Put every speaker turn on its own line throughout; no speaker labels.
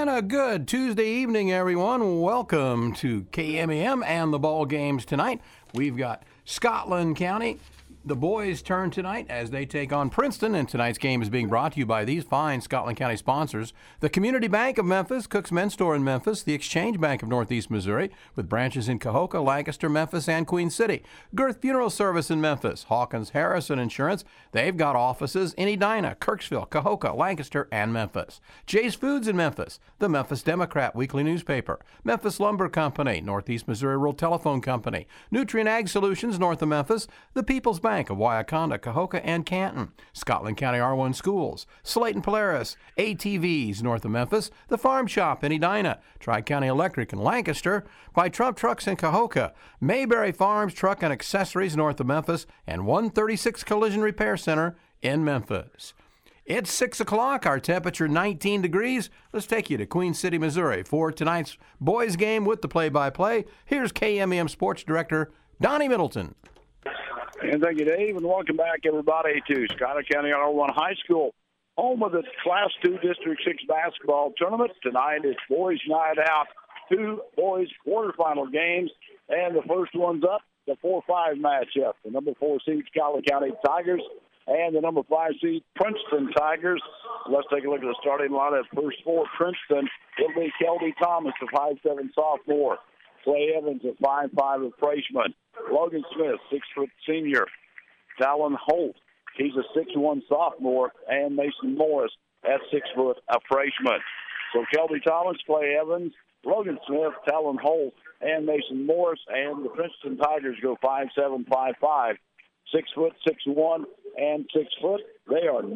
And a good Tuesday evening, everyone. Welcome to KMEM and the ball games tonight. We've got Scotland County. The boys' turn tonight as they take on Princeton, and tonight's game is being brought to you by these fine Scotland County sponsors: the Community Bank of Memphis, Cook's Men's Store in Memphis, the Exchange Bank of Northeast Missouri, with branches in Cahokia, Lancaster, Memphis, and Queen City, Girth Funeral Service in Memphis, Hawkins Harrison Insurance. They've got offices in Edina, Kirksville, Cahokia, Lancaster, and Memphis. Jay's Foods in Memphis, the Memphis Democrat weekly newspaper, Memphis Lumber Company, Northeast Missouri Rural Telephone Company, Nutrient Ag Solutions north of Memphis, the People's Bank of Waiakonda, Cahokia, and Canton, Scotland County R1 Schools, Slate and Polaris, ATVs north of Memphis, the Farm Shop in Edina, Tri-County Electric in Lancaster, by Trump Trucks in Cahokia, Mayberry Farms Truck and Accessories north of Memphis, and 136 Collision Repair Center in Memphis. It's 6 o'clock, our temperature 19 degrees. Let's take you to Queen City, Missouri for tonight's boys game with the play-by-play. Here's KMEM Sports Director Donnie Middleton.
And thank you, Dave, and welcome back, everybody, to Scotland County R1 High School, home of the Class 2 District 6 basketball tournament. Tonight is Boys Night Out, 2 boys quarterfinal games, and the first one's up, the 4-5 matchup. The number 4 seed Scotland County Tigers and the number 5 seed Princeton Tigers. Let's take a look at the starting lineup. First for Princeton, it'll be Kelby Thomas, a 5'7" sophomore. Clay Evans, a 5'5", freshman. Logan Smith, 6-foot senior. Talon Holt, he's a 6'1" sophomore. And Mason Morris, at 6 foot, a freshman. So Kelby Thomas, Clay Evans, Logan Smith, Talon Holt, and Mason Morris. And the Princeton Tigers go 5'7", 5'5", 6 foot, 6'1", and 6 foot. They are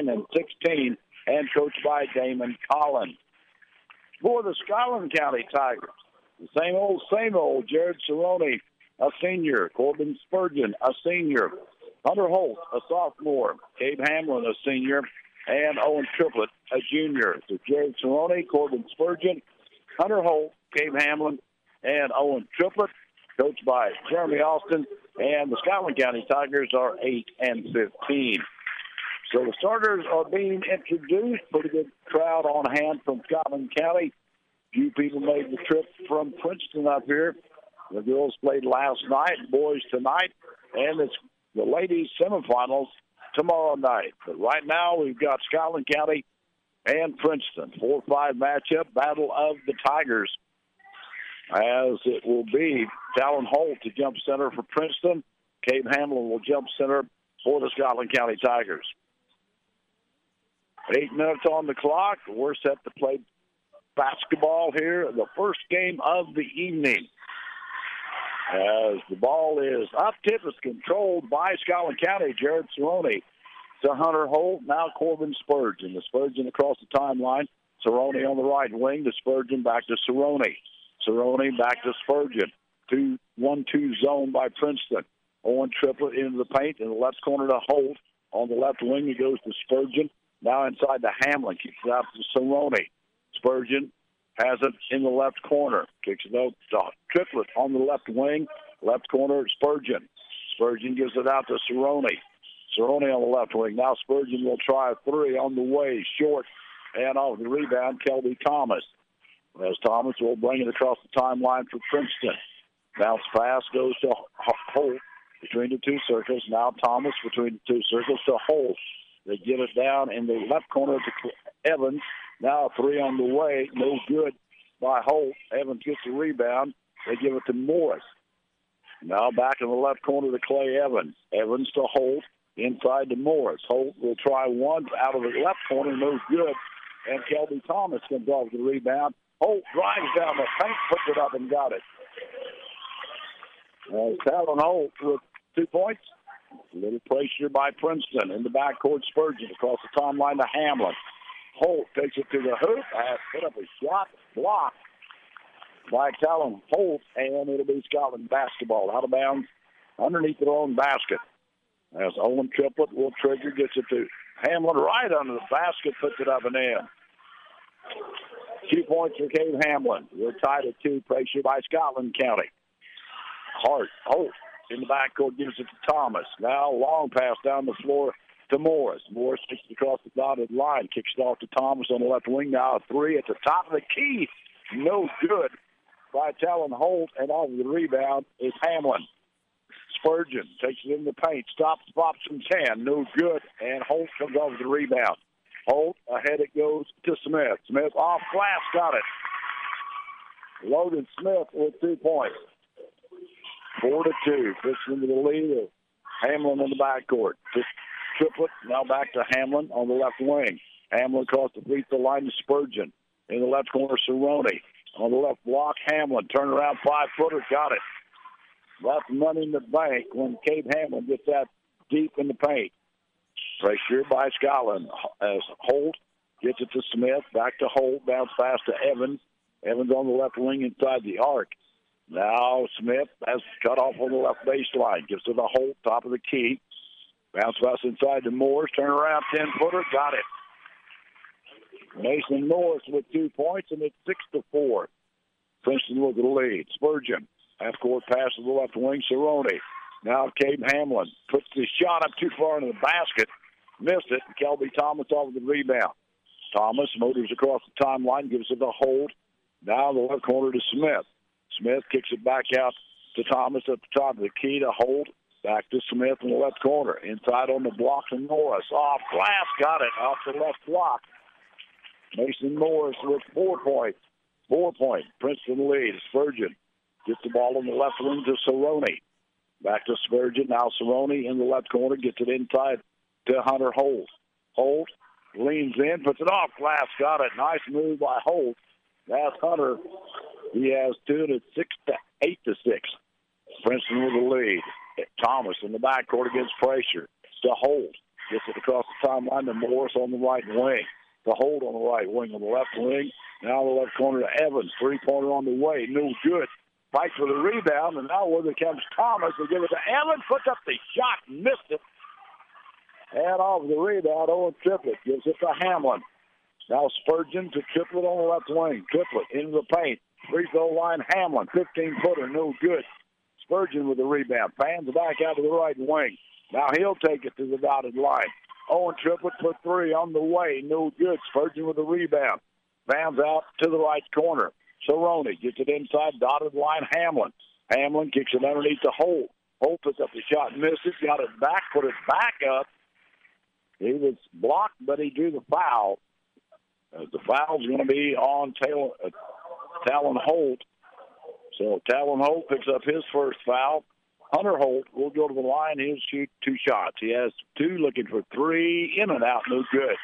9-16 and coached by Damon Collins. For the Scotland County Tigers, the same old. Jared Cerrone, a senior. Corbin Spurgeon, a senior. Hunter Holt, a sophomore. Gabe Hamlin, a senior. And Owen Triplett, a junior. So Jared Cerrone, Corbin Spurgeon, Hunter Holt, Gabe Hamlin, and Owen Triplett, coached by Jeremy Austin. And the Scotland County Tigers are 8-15. So the starters are being introduced. Pretty good crowd on hand from Scotland County. Few people made the trip from Princeton up here. The girls played last night, boys tonight, and it's the ladies semifinals tomorrow night. But right now we've got Scotland County and Princeton. 4-5 matchup, battle of the Tigers, as it will be Talon Holt to jump center for Princeton. Gabe Hamlin will jump center for the Scotland County Tigers. 8 minutes on the clock. We're set to play basketball here, the first game of the evening. As the ball is up, tip is controlled by Scotland County. Jared Cerrone to Hunter Holt, now Corbin Spurgeon. The Spurgeon across the timeline. Cerrone on the right wing, to Spurgeon, back to Cerrone. Cerrone back to Spurgeon. 2-1-2 zone by Princeton. Owen Triplett into the paint in the left corner to Holt. On the left wing, he goes to Spurgeon. Now inside to Hamlin, kicks it out to Cerrone. Spurgeon has it in the left corner. Kicks it out to Triplett on the left wing. Left corner, Spurgeon. Spurgeon gives it out to Cerrone. Cerrone on the left wing. Now Spurgeon will try a three on the way. Short. And off the rebound, Kelby Thomas. As Thomas will bring it across the timeline for Princeton. Bounce pass goes to Holt between the two circles. Now Thomas between the two circles to Holt. They get it down in the left corner to Evans. Now a three on the way. No good by Holt. Evans gets the rebound. They give it to Morris. Now back in the left corner to Clay Evans. Evans to Holt. Inside to Morris. Holt will try one out of the left corner. No good. And Kelby Thomas comes off the rebound. Holt drives down the paint, puts it up and got it. Talon Holt with 2 points. A little pressure by Princeton in the backcourt. Spurgeon across the timeline to Hamlin. Holt takes it to the hoop. Put up a shot, blocked by Talon Holt, and it'll be Scotland basketball. Out of bounds underneath their own basket. As Owen Triplett will trigger, gets it to Hamlin right under the basket, puts it up and in. 2 points for Gabe Hamlin. We're tied at 2, pressure by Scotland County. Holt in the backcourt gives it to Thomas. Now long pass down the floor to Morris. Morris kicks it across the dotted line, kicks it off to Thomas on the left wing. Now a three at the top of the key. No good by Talon Holt, and on the rebound is Hamlin. Spurgeon takes it in the paint, stops, pops, and can. No good, and Holt comes off the rebound. Holt, ahead it goes to Smith. Smith off glass, got it. Logan Smith with 2 points. 4-2. Fits into the lead of Hamlin in the backcourt. Triplett now back to Hamlin on the left wing. Hamlin across the free throw line to Spurgeon. In the left corner, Cerrone. On the left block, Hamlin. Turn around, 5-footer, got it. Left money in the bank when Cade Hamlin gets that deep in the paint. Pressure by Scotland as Holt gets it to Smith. Back to Holt. Bounce pass to Evans. Evans on the left wing inside the arc. Now Smith has cut off on the left baseline. Gives it to Holt, top of the key. Bounce pass inside to Morris. Turn around, 10-footer. Got it. Mason Morris with 2 points, and it's 6-4. Princeton with the lead. Spurgeon. Half-court pass to the left wing. Cerrone. Now Cade Hamlin puts the shot up too far into the basket. Missed it. Kelby Thomas off the rebound. Thomas motors across the timeline. Gives it to Holt. Now the left corner to Smith. Smith kicks it back out to Thomas at the top of the key to Holt. Back to Smith in the left corner. Inside on the block to Morris. Off glass. Got it. Off the left block. Mason Morris with 4 points. 4 points. Princeton lead. Spurgeon gets the ball on the left wing to Cerrone. Back to Spurgeon. Now Cerrone in the left corner. Gets it inside to Hunter Holt. Holt leans in. Puts it off glass. Got it. Nice move by Holt. That's Hunter. He has 2, and it's 8-6. Princeton with the lead. Thomas in the backcourt against pressure. To Holt. Gets it across the timeline to Morris on the right wing. To Holt on the right wing. On the left wing. Now the left corner to Evans. 3-pointer on the way. No good. Fights for the rebound. And now where comes Thomas. They give it to Evans. Puts up the shot. Missed it. And off the rebound, Owen Triplett gives it to Hamlin. Now Spurgeon to Triplett on the left wing. Triplett into the paint. Free throw line, Hamlin. 15-footer, no good. Spurgeon with the rebound. Fans back out to the right wing. Now he'll take it to the dotted line. Owen Triplett for 3 on the way. No good. Spurgeon with the rebound. Fans out to the right corner. Cerrone gets it inside, dotted line, Hamlin. Hamlin kicks it underneath to Holt. Holt puts up the shot, missed it, got it back, put it back up. He was blocked, but he drew the foul. The foul's going to be on Talon Holt. So Talon Holt picks up his first foul. Hunter Holt will go to the line. He'll shoot 2 shots. He has 2, looking for 3, in and out, no good.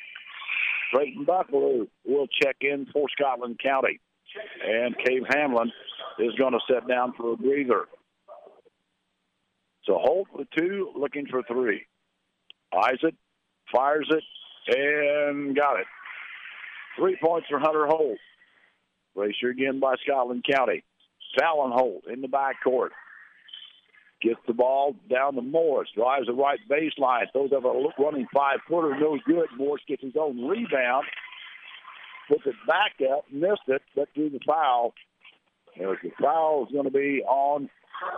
Drayton Bucklew will check in for Scotland County. And Cade Hamlin is going to sit down for a breather. So Holt with 2, looking for 3. Eyes it, fires it, and got it. 3 points for Hunter Holt. Pressure again by Scotland County. Talon Holt in the backcourt. Gets the ball down to Morris. Drives the right baseline. Throws up a running 5-footer. No good. Morris gets his own rebound. Puts it back up. Missed it, but drew the foul. The foul is going to be on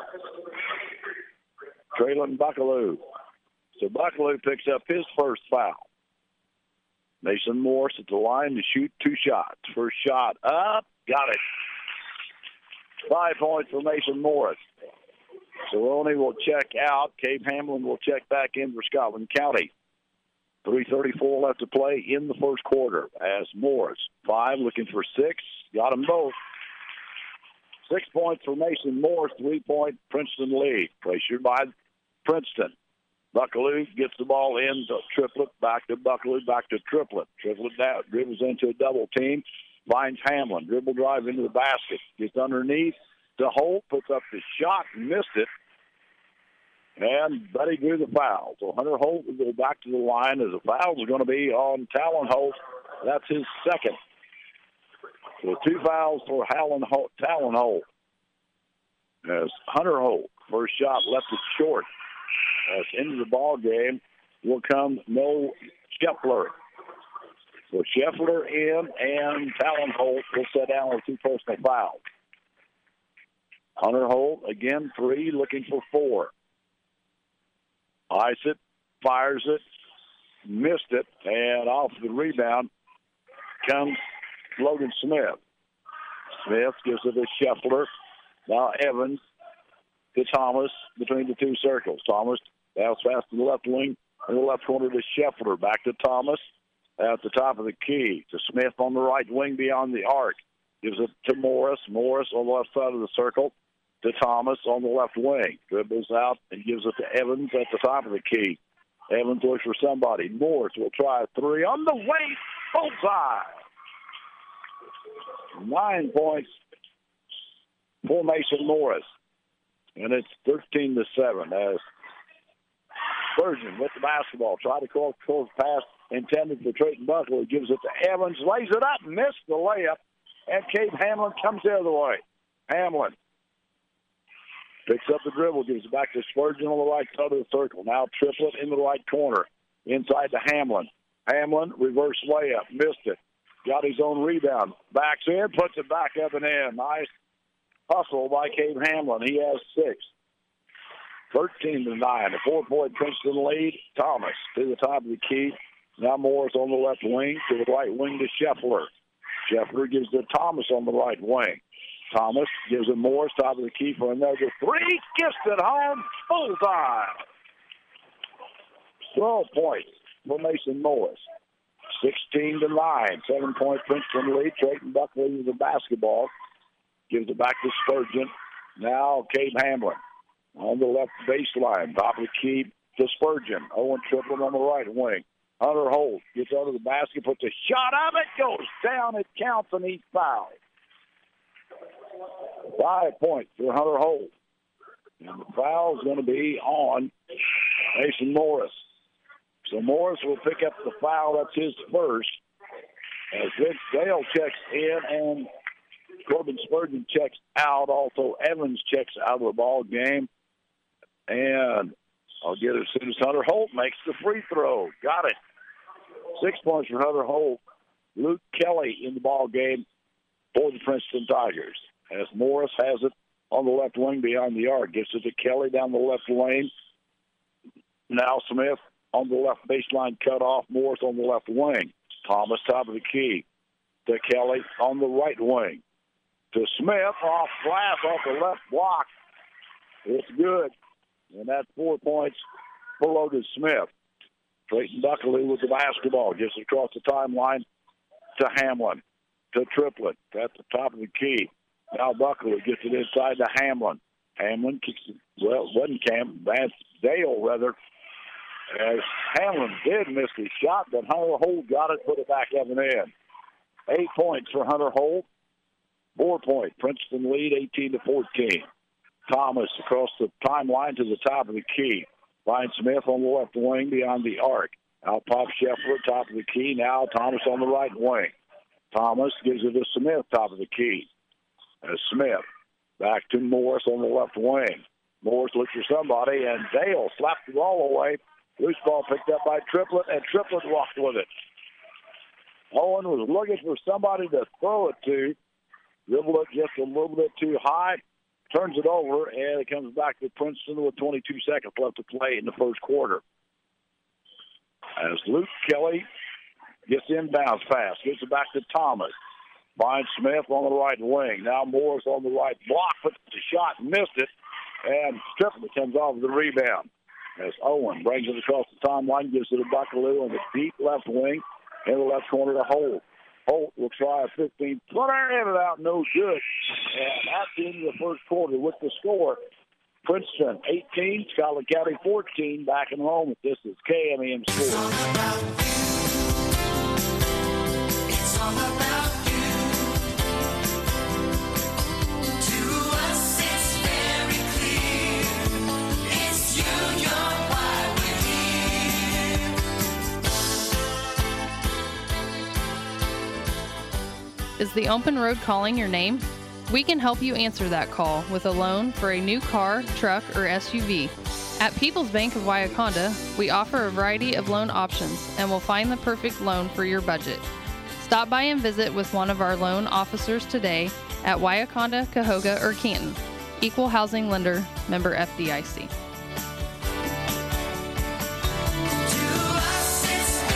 Traylon Bucklew. So Bucklew picks up his first foul. Mason Morris at the line to shoot 2 shots. First shot up. Got it. 5 points for Mason Morris. Cerrone will check out. Cade Hamlin will check back in for Scotland County. 3:34 left to play in the first quarter as Morris, 5, looking for 6. Got them both. 6 points for Mason Morris, 3-point Princeton lead. Pressured by Princeton. Bucklew gets the ball in to Triplett, back to Bucklew, back to Triplett. Triplett down, dribbles into a double team, finds Hamlin. Dribble drive into the basket. Gets underneath to Holt, puts up the shot, missed it. And Buddy drew the foul. So Hunter Holt will go back to the line as the foul is going to be on Talon Holt. That's his second. So 2 fouls for Talon Holt. As Hunter Holt, first shot left it short. As into the ball game will come Noel Scheffler. So Scheffler in and Talon Holt will sit down with 2 personal fouls. Hunter Holt, again, 3, looking for 4. Eyes it, fires it, missed it, and off the rebound comes Logan Smith. Smith gives it to Scheffler. Now Evans to Thomas between the two circles. Thomas bounce fast to the left wing in the left corner to Scheffler. Back to Thomas at the top of the key to Smith on the right wing beyond the arc. Gives it to Morris. Morris on the left side of the circle to Thomas on the left wing. Dribbles out and gives it to Evans at the top of the key. Evans looks for somebody. Morris will try a three on the way. Bullseye. 9 points for Mason Morris. And it's 13-7 as Spurgeon with the basketball. Try to close pass intended for Trayton Buckley. Gives it to Evans. Lays it up. Missed the layup. And Cade Hamlin comes the other way. Hamlin picks up the dribble. Gives it back to Spurgeon on the right side of the circle. Now Triplett in the right corner. Inside to Hamlin. Hamlin, reverse layup. Missed it. Got his own rebound. Backs in. Puts it back up and in. Nice hustle by Cade Hamlin. He has 6. 13-9. A 4-point Princeton lead. Thomas to the top of the key. Now Morris on the left wing to the right wing to Scheffler. Scheffler gives it to Thomas on the right wing. Thomas gives it Morris top of the key for another three. Gets it home. Bullseye. 12 points for Mason Morris. 16-9. 7-point Princeton lead. Trayton Buckley with the basketball. Gives it back to Spurgeon. Now Cade Hamlin on the left baseline. Top of the key to Spurgeon. Owen Triplett on the right wing. Hunter Holt gets under the basket, puts a shot up. It goes down. It counts, and he's fouled. 5 points for Hunter Holt. And the foul is going to be on Mason Morris. So Morris will pick up the foul. That's his first. As Vince Dale checks in and Corbin Spurgeon checks out. Also, Evans checks out of the ball game. And I'll get it as soon as Hunter Holt makes the free throw. Got it. 6 points for Hunter Holt. Luke Kelly in the ball game for the Princeton Tigers. As Morris has it on the left wing beyond the arc. Gives it to Kelly down the left lane. Now Smith on the left baseline cut off. Morris on the left wing. Thomas top of the key to Kelly on the right wing. To Smith off glass off the left block. It's good. And that's 4 points for Logan Smith. Trayton Buckley with the basketball. Gets it across the timeline to Hamlin. To Triplett at the top of the key. Now Buckley gets it inside to Hamlin. Hamlin kicks it. Well, it wasn't Vance Dale, rather. As Hamlin did miss his shot, but Hunter Holt got it, put it back up and in. 8 points for Hunter Holt. 4 point. Princeton lead 18-14. Thomas across the timeline to the top of the key. Finds Smith on the left wing beyond the arc. Out pops Scheffler, top of the key. Now Thomas on the right wing. Thomas gives it to Smith, top of the key. As Smith back to Morris on the left wing. Morris looks for somebody, and Dale slapped the ball away. Loose ball picked up by Triplett, and Triplett walked with it. Owen was looking for somebody to throw it to. Dribbled it just a little bit too high. Turns it over, and it comes back to Princeton with 22 seconds left to play in the first quarter. As Luke Kelly gets inbounds fast, gets it back to Thomas. Finds Smith on the right wing. Now Morris on the right block, puts the shot, missed it, and Triplett comes off the rebound. As Owen brings it across the timeline, gives it to Buckley on the deep left wing, in the left corner to Holt. Holt will try a 15-footer, in and out, no good. And that's the end of the first quarter with the score. Princeton 18, Scotland County 14. Back in a moment. This is KMEM Sports.
It's all about you. To us, it's very clear. It's you, you're why we're here.
Is the open road calling your name? We can help you answer that call with a loan for a new car, truck, or SUV. At People's Bank of Wauconda, we offer a variety of loan options and will find the perfect loan for your budget. Stop by and visit with one of our loan officers today at Wauconda, Cahoga, or Canton. Equal Housing Lender, member FDIC.
To us, it's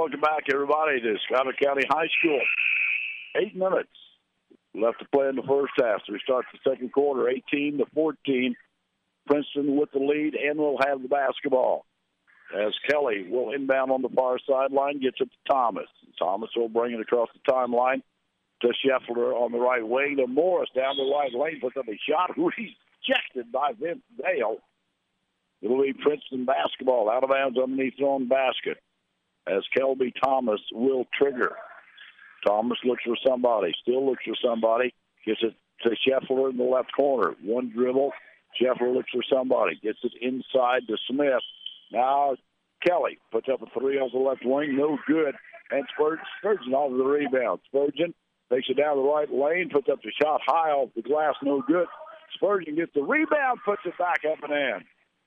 welcome back, everybody, to Scholar County High School. 8 minutes left to play in the first half. So we start the second quarter, 18-14. Princeton with the lead, and will have the basketball. As Kelly will inbound on the far sideline, gets it to Thomas. Thomas will bring it across the timeline to Scheffler on the right wing, to Morris down the right lane, puts up a shot rejected by Vince Dale. It'll be Princeton basketball out of bounds underneath their own basket as Kelby Thomas will trigger. Thomas looks for somebody, still looks for somebody, gets it to Scheffler in the left corner. One dribble, Scheffler looks for somebody, gets it inside to Smith. Now Kelly puts up a three on the left wing, no good, and Spurgeon off the rebound. Spurgeon takes it down the right lane, puts up the shot high off the glass, no good. Spurgeon gets the rebound, puts it back up and in.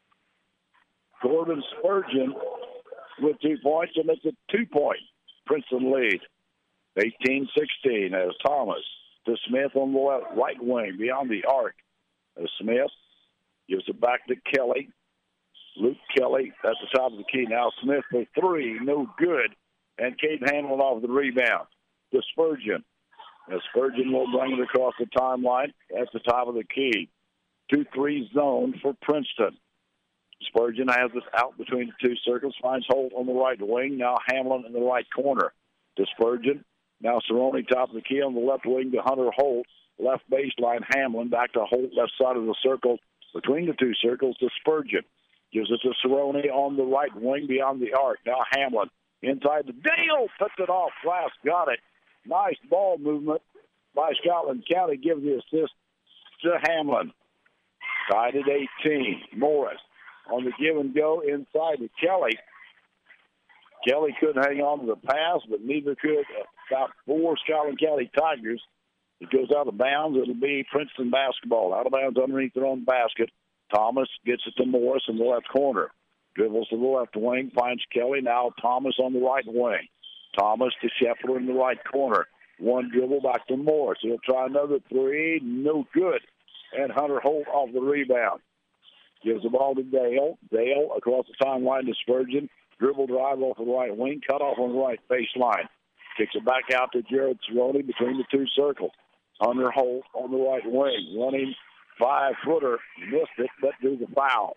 Gordon Spurgeon with 2 points, and it's a 2-point Princeton lead. 18-16 as Thomas to Smith on the left, right wing beyond the arc. As Smith gives it back to Kelly. Luke Kelly at the top of the key. Now Smith for three, no good. And Cade Hamlin off the rebound to Spurgeon. As Spurgeon will bring it across the timeline at the top of the key. 2-3 zone for Princeton. Spurgeon has this out between the two circles, finds Holt on the right wing. Now Hamlin in the right corner to Spurgeon. Now Cerrone top of the key on the left wing to Hunter Holt. Left baseline, Hamlin back to Holt, left side of the circle, between the two circles to Spurgeon. Gives it to Cerrone on the right wing beyond the arc. Now Hamlin inside the Dale, puts it off glass, got it. Nice ball movement by Scotland County, gives the assist to Hamlin. Tied at 18. Morris on the give and go inside to Kelly. Kelly couldn't hang on to the pass, but neither could about 4 Scotland County Tigers. It goes out of bounds. It'll be Princeton basketball. Out of bounds underneath their own basket. Thomas gets it to Morris in the left corner. Dribbles to the left wing, finds Kelly. Now Thomas on the right wing. Thomas to Scheffler in the right corner. One dribble back to Morris. He'll try another three. No good. And Hunter Holt off the rebound. Gives the ball to Dale. Dale across the timeline to Spurgeon. Dribble drive off the right wing. Cut off on the right baseline. Kicks it back out to Jared Cerrone between the two circles. Hunter Holt on the right wing. Running 5-footer. Missed it, but drew the foul.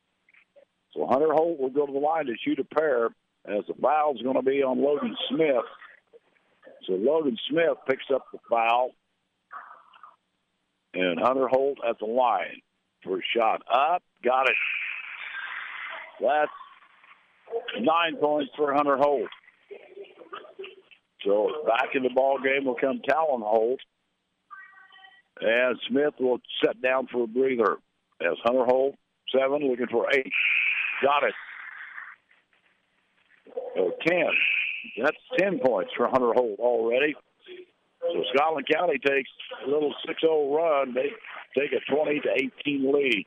So Hunter Holt will go to the line to shoot a pair as the foul's going to be on Logan Smith. So Logan Smith picks up the foul. And Hunter Holt at the line for a shot. Up. Got it. That's 9 points for Hunter Holt. So back in the ball game will come Talon Holt. And Smith will set down for a breather. As Hunter Holt, 7, looking for 8. Got it. So 10. That's 10 points for Hunter Holt already. So Scotland County takes a little 6-0 run. They take a 20-18 lead.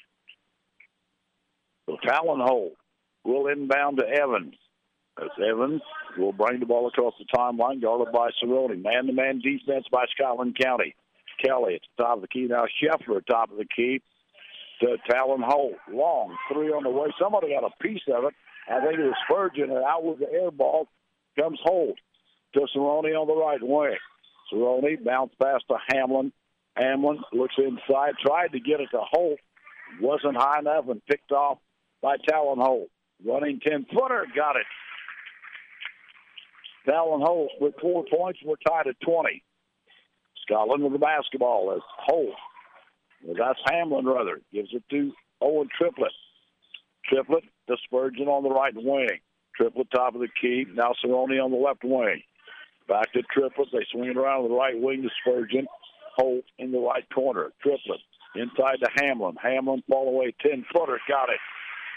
So Talon Holt will inbound to Evans. As Evans will bring the ball across the timeline, guarded by Cerrone. Man-to-man defense by Scotland County. Kelly at the top of the key. Now Scheffler top of the key to Talon Holt. Long three on the way. Somebody got a piece of it. I think it was Spurgeon, and out with the air ball comes Holt to Cerrone on the right wing. Cerrone bounced past to Hamlin. Hamlin looks inside, tried to get it to Holt. Wasn't high enough and picked off by Talon Holt. Running 10-footer, got it. Talon Holt with 4 points. We're tied at 20. Scotland with the basketball as Holt. Well, that's Hamlin, rather. Gives it to Owen Triplett. Triplett to Spurgeon on the right wing. Triplett top of the key. Now Cerrone on the left wing. Back to Triplett. They swing it around the right wing to Spurgeon. Holt in the right corner. Triplett inside to Hamlin. Hamlin fall away 10-footer. Got it.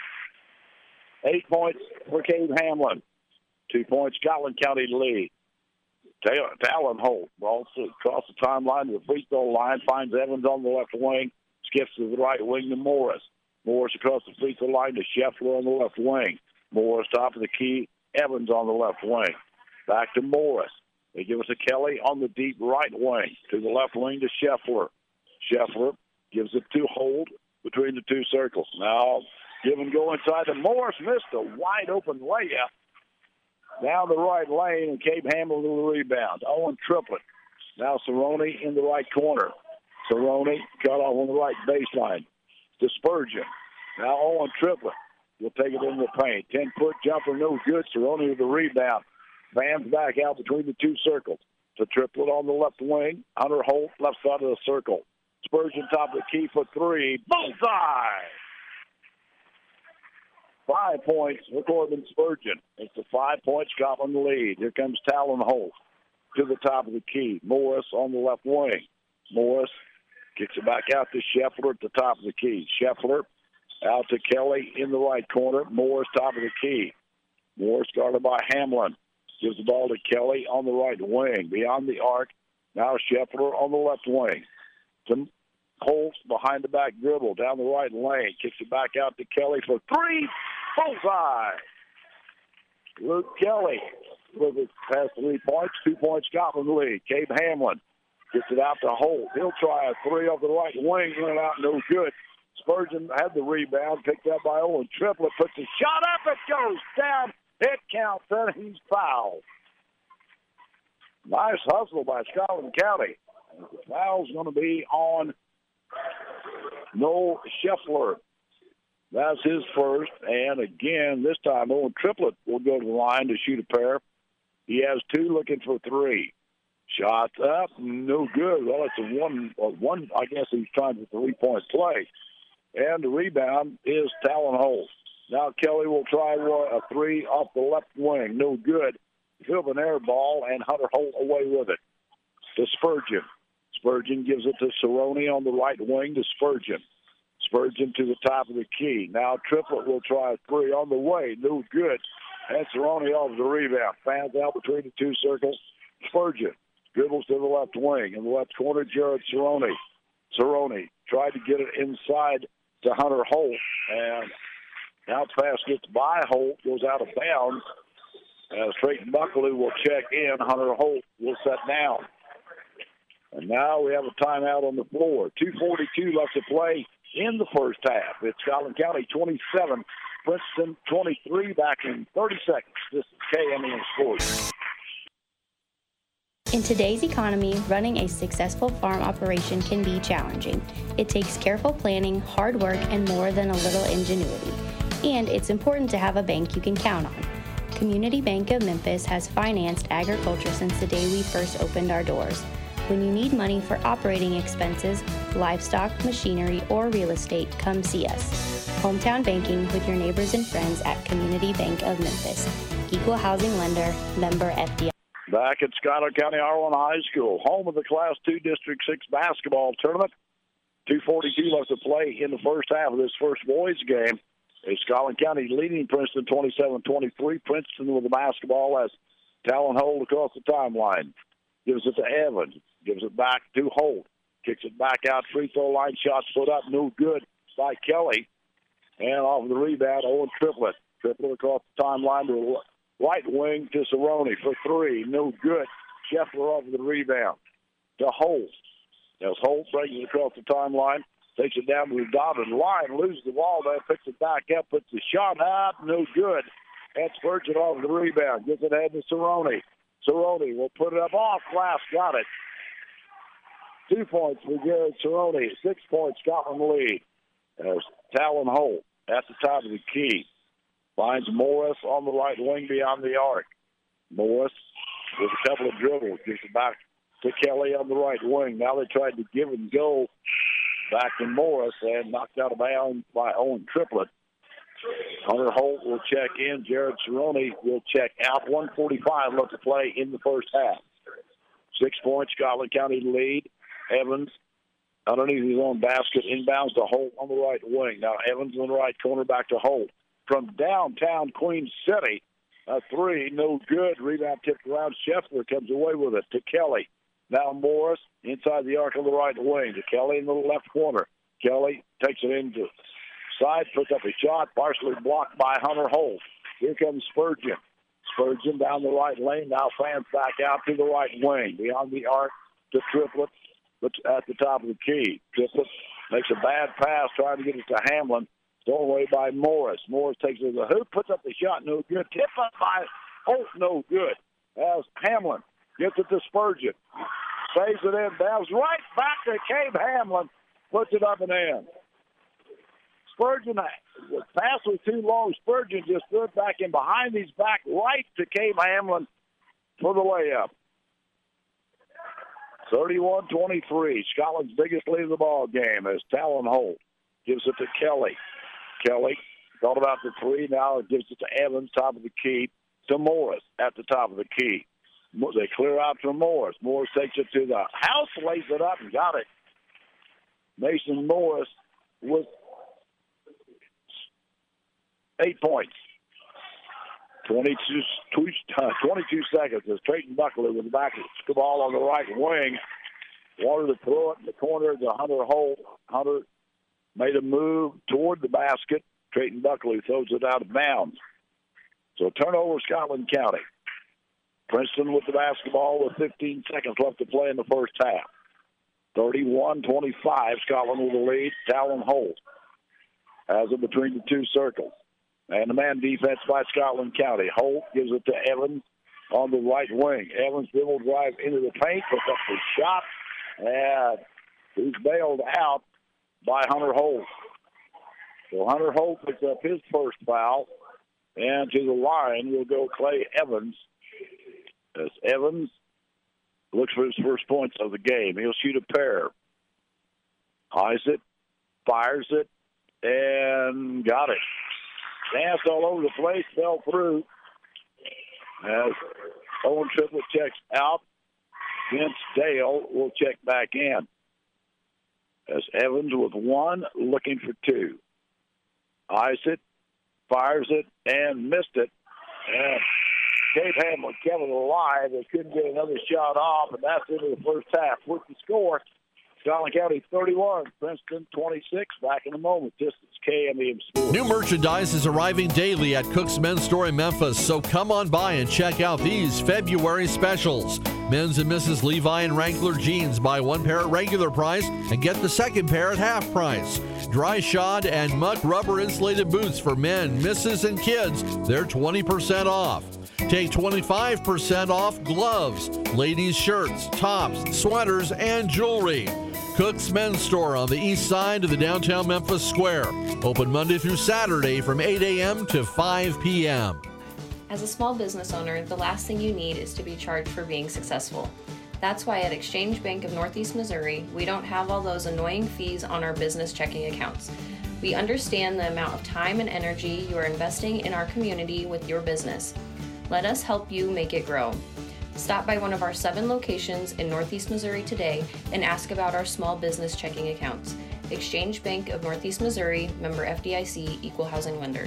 8 points for Cade Hamlin. 2 points, Scotland County lead. Talon Holt ball across the timeline to the free throw line. Finds Evans on the left wing. Skips to the right wing to Morris. Morris across the free throw line to Scheffler on the left wing. Morris top of the key. Evans on the left wing. Back to Morris. They give us a Kelly on the deep right wing. To the left wing to Scheffler. Scheffler gives it to Holt between the two circles. Now give and go inside to Morris. Missed a wide open layup. down the right lane, and Cape Hamlin with the rebound. Owen Triplett. Now Cerrone in the right corner. Cerrone cut off on the right baseline to Spurgeon. Now Owen Triplett will take it into the paint. 10-foot jumper, no good. Cerrone with the rebound. Fans back out between the two circles. To Triplett on the left wing. Hunter Holt, left side of the circle. Spurgeon top of the key for three. Bullseye! 5 points for Corbin Spurgeon. It's a 5-point Scotland lead. Here comes Talon Holt to the top of the key. Morris on the left wing. Morris kicks it back out to Scheffler at the top of the key. Scheffler out to Kelly in the right corner. Morris top of the key. Morris guarded by Hamlin. Gives the ball to Kelly on the right wing. Beyond the arc. Now Scheffler on the left wing. To Holtz behind the back dribble down the right lane. Kicks it back out to Kelly for three. Bullseye. Luke Kelly with it past 3 points. 2 points Scotland lead. Cape Hamlin gets it out to Holt. He'll try a three off the right wing. Went out no good. Spurgeon had the rebound. Picked up by Owen Triplett. Puts the shot up. It goes down. It counts, and he's fouled. Nice hustle by Scotland County. And the foul's going to be on Noel Scheffler. That's his first. And again, this time Owen Triplett will go to the line to shoot a pair. He has two, looking for three. Shots up, no good. Well, it's a one. I guess he's trying to 3-point play. And the rebound is Talon Holt. Now Kelly will try a three off the left wing. No good. Field an air ball, and Hunter Holt away with it. To Spurgeon. Spurgeon gives it to Cerrone on the right wing to Spurgeon. Spurgeon to the top of the key. Now Triplett will try a three on the way. No good. And Cerrone off the rebound. Fans out between the two circles. Spurgeon dribbles to the left wing. In the left corner, Jared Cerrone. Cerrone tried to get it inside to Hunter Holt, and now pass gets by Holt, goes out of bounds. Creighton Buckaloo will check in. Hunter Holt will set down. And now we have a timeout on the floor. 2:42 left to play in the first half. It's Scotland County 27, Princeton 23, back in 30 seconds. This is KMEM Sports.
In today's economy, running a successful farm operation can be challenging. It takes careful planning, hard work, and more than a little ingenuity. And it's important to have a bank you can count on. Community Bank of Memphis has financed agriculture since the day we first opened our doors. When you need money for operating expenses, livestock, machinery, or real estate, come see us. Hometown banking with your neighbors and friends at Community Bank of Memphis. Equal housing lender, member FDIC.
Back at Schuyler County R1 High School, home of the Class 2 District 6 basketball tournament. 2:42 left to play in the first half of this first boys game. Scotland County leading Princeton 27-23. Princeton with the basketball as Talon Holt across the timeline. Gives it to Evans. Gives it back to Holt. Kicks it back out. Free throw line shots put up. No good by Kelly. And off the rebound, Owen Triplett. Triplett across the timeline to the right wing to Cerrone for three. No good. Scheffler off the rebound to Holt. As Holt brings it across the timeline. Takes it down to the dotted line, loses the ball there, picks it back up, puts the shot up, no good. And Spurgeon off the rebound, gets it ahead to Cerrone. Cerrone will put it up off glass, got it. 2 points for Jared Cerrone, 6 points Scotland lead. There's Talon Holt at the top of the key. Finds Morris on the right wing beyond the arc. Morris with a couple of dribbles, gives it back to Kelly on the right wing. Now they tried to give and go back to Morris and knocked out of bounds by Owen Triplett. Hunter Holt will check in. Jared Cerrone will check out. 1:45 left to play in the first half. 6 points, Scotland County lead. Evans underneath his own basket, inbounds to Holt on the right wing. Now Evans in the right corner, back to Holt. From downtown Queen City, a three, no good. Rebound tipped around. Scheffler comes away with it to Kelly. Now Morris inside the arc on the right wing to Kelly in the left corner. Kelly takes it into side, puts up a shot, partially blocked by Hunter Holt. Here comes Spurgeon. Spurgeon down the right lane. Now fans back out to the right wing. Beyond the arc to Triplett, but at the top of the key. Triplett makes a bad pass, trying to get it to Hamlin. Stolen away by Morris. Morris takes it to the hoop, puts up the shot, no good. Tip up by Holt, no good. As Hamlin gets it to Spurgeon. Saves it in, bounce right back to Cabe Hamlin. Puts it up and in. Spurgeon, the pass was too long. Spurgeon just stood back in behind his back right to Cabe Hamlin for the layup. 31-23, Scotland's biggest lead of the ball game as Talon Holt gives it to Kelly. Kelly thought about the three, now gives it to Evans, top of the key, to Morris at the top of the key. They clear out to Morris. Morris takes it to the house, lays it up, and got it. Mason Morris with 8 points. 22 seconds as Trayton Buckley with the back of the ball on the right wing. Wanted to throw it in the corner to Hunter Holt. Hunter made a move toward the basket. Trayton Buckley throws it out of bounds. So turnover, Scotland County. Princeton with the basketball with 15 seconds left to play in the first half. 31-25, Scotland with the lead. Talon Holt has it between the two circles. And the man defense by Scotland County. Holt gives it to Evans on the right wing. Evans dribble drive into the paint, puts up the shot, and he's bailed out by Hunter Holt. So Hunter Holt picks up his first foul, and to the line will go Clay Evans. As Evans looks for his first points of the game. He'll shoot a pair. Eyes it, fires it, and got it. Danced all over the place, fell through. As Owen Triplett checks out, Vince Dale will check back in. As Evans with one, looking for two. Eyes it, fires it, and missed it. And Cabe Hamlin kept it alive. They couldn't get another shot off, and that's into the first half. With the score, Scotland County 31, Princeton 26. Back in a moment. This is KMEM Sports.
New merchandise is arriving daily at Cook's Men's Store in Memphis, so come on by and check out these February specials. Men's and Mrs. Levi and Wrangler jeans, buy one pair at regular price and get the second pair at half price. Dry shod and muck rubber insulated boots for men, misses, and kids, they're 20% off. Take 25% off gloves, ladies' shirts, tops, sweaters, and jewelry. Cook's Men's Store on the east side of the downtown Memphis Square. Open Monday through Saturday from 8 a.m. to 5 p.m.
As a small business owner, the last thing you need is to be charged for being successful. That's why at Exchange Bank of Northeast Missouri, we don't have all those annoying fees on our business checking accounts. We understand the amount of time and energy you are investing in our community with your business. Let us help you make it grow. Stop by one of our 7 locations in Northeast Missouri today and ask about our small business checking accounts. Exchange Bank of Northeast Missouri, member FDIC, equal housing lender.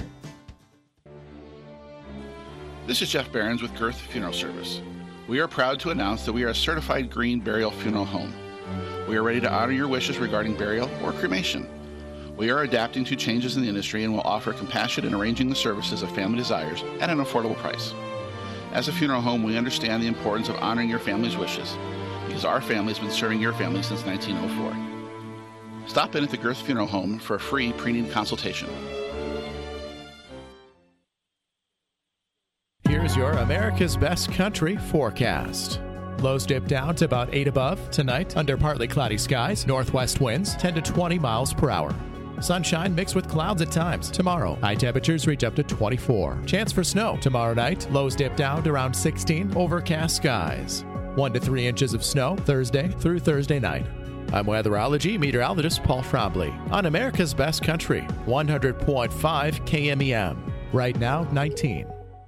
This is Jeff Behrens with Girth Funeral Service. We are proud to announce that we are a certified green burial funeral home. We are ready to honor your wishes regarding burial or cremation. We are adapting to changes in the industry and will offer compassion in arranging the services a family desires at an affordable price. As a funeral home, we understand the importance of honoring your family's wishes because our family has been serving your family since 1904. Stop in at the Girth Funeral Home for a free pre-need consultation.
Here's your America's Best Country forecast. Lows dip down to about 8 above tonight under partly cloudy skies. Northwest winds 10 to 20 miles per hour. Sunshine mixed with clouds at times. Tomorrow, high temperatures reach up to 24. Chance for snow tomorrow night. Lows dip down to around 16. Overcast skies. 1 to 3 inches of snow Thursday through Thursday night. I'm weatherology meteorologist Paul Frombley on America's Best Country, 100.5 KMEM. Right now, 19.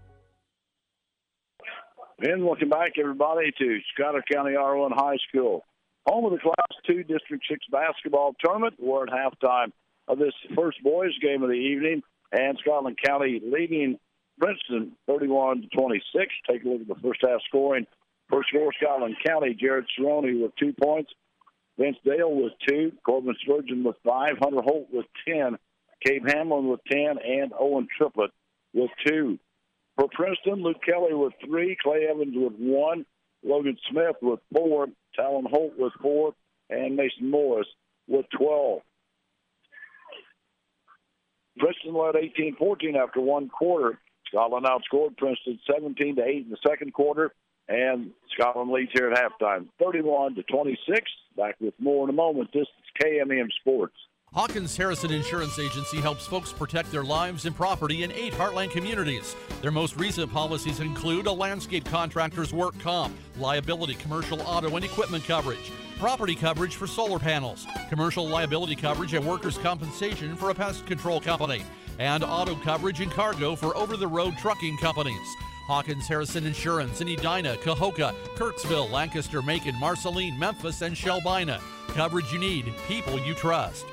And welcome back, everybody, to Scholar County R1 High School, home of the Class 2 District 6 basketball tournament. We're at halftime of this first boys game of the evening, and Scotland County leading Princeton 31-26. Take a look at the first half scoring. First score, Scotland County, Jared Cerrone with 2 points. Vince Dale with 2. Corbin Spurgeon with 5. Hunter Holt with 10. Cabe Hamlin with 10. And Owen Triplett with 2. For Princeton, Luke Kelly with 3. Clay Evans with 1. Logan Smith with 4. Talon Holt with 4. And Mason Morris with 12. Princeton led 18-14 after one quarter. Scotland outscored Princeton 17-8 in the second quarter, and Scotland leads here at halftime, 31-26. Back with more in a moment. This is KMEM Sports.
Hawkins Harrison Insurance Agency helps folks protect their lives and property in 8 Heartland communities. Their most recent policies include a landscape contractor's work comp, liability, commercial auto and equipment coverage, property coverage for solar panels, commercial liability coverage and workers' compensation for a pest control company, and auto coverage and cargo for over-the-road trucking companies. Hawkins Harrison Insurance in Edina, Cahokia, Kirksville, Lancaster, Macon, Marceline, Memphis, and Shelbina. Coverage you need, people you trust.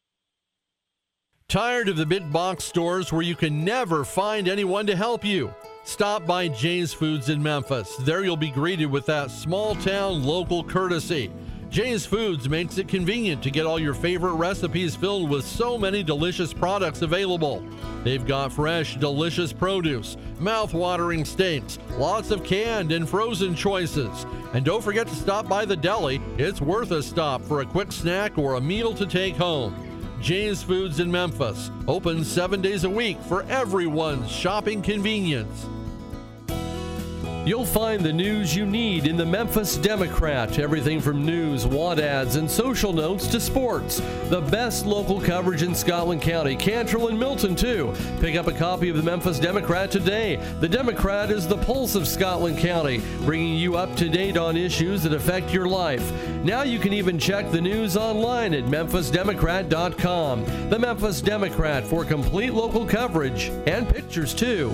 Tired of the big box stores where you can never find anyone to help you? Stop by Jay's Foods in Memphis. There you'll be greeted with that small-town local courtesy. Jay's Foods makes it convenient to get all your favorite recipes filled with so many delicious products available. They've got fresh, delicious produce, mouth-watering steaks, lots of canned and frozen choices. And don't forget to stop by the deli. It's worth a stop for a quick snack or a meal to take home. Jay's Foods in Memphis, open 7 days a week for everyone's shopping convenience.
You'll find the news you need in the Memphis Democrat. Everything from news, want ads, and social notes to sports. The best local coverage in Scotland County, Cantrell and Milton too. Pick up a copy of the Memphis Democrat today. The Democrat is the pulse of Scotland County, bringing you up to date on issues that affect your life. Now you can even check the news online at memphisdemocrat.com. The Memphis Democrat for complete local coverage and pictures too.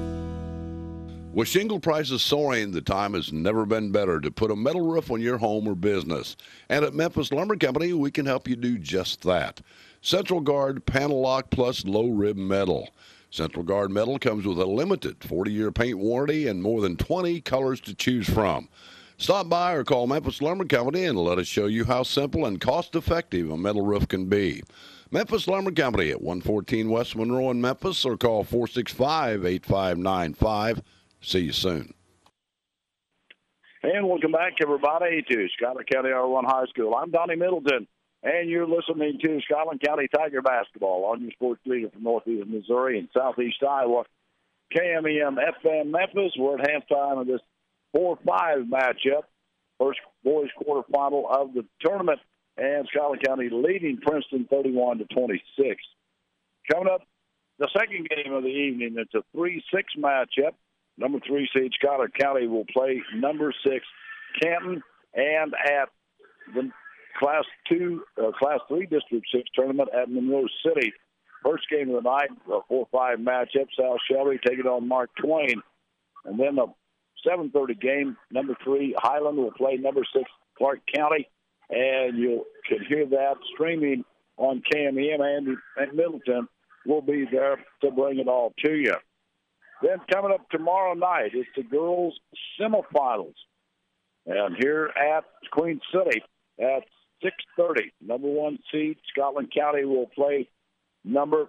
With shingle prices soaring, the time has never been better to put a metal roof on your home or business. And at Memphis Lumber Company, we can help you do just that. Central Guard Panel Lock Plus Low Rib Metal. Central Guard Metal comes with a limited 40-year paint warranty and more than 20 colors to choose from. Stop by or call Memphis Lumber Company and let us show you how simple and cost-effective a metal roof can be. Memphis Lumber Company at 114 West Monroe in Memphis, or call 465-8595. See you soon.
And welcome back, everybody, to Scotland County R1 High School. I'm Donnie Middleton, and you're listening to Scotland County Tiger Basketball on your sports leader from Northeast Missouri and Southeast Iowa. KMEM FM Memphis. We're at halftime of this 4-5 matchup. First boys quarterfinal of the tournament, and Scotland County leading Princeton 31-26. Coming up, the second game of the evening. It's a 3-6 matchup. Number 3 seed Scotland County will play number 6 Canton, and at the Class 3 District 6 tournament at Monroe City. First game of the night, a 4-5 matchup. South Shelby taking on Mark Twain. And then the 7:30 game, number 3 Highland will play number 6 Clark County. And you can hear that streaming on KMEM, and Middleton will be there to bring it all to you. Then coming up tomorrow night, it's the girls' semifinals. And here at Queen City at 6:30, number 1 seed Scotland County will play number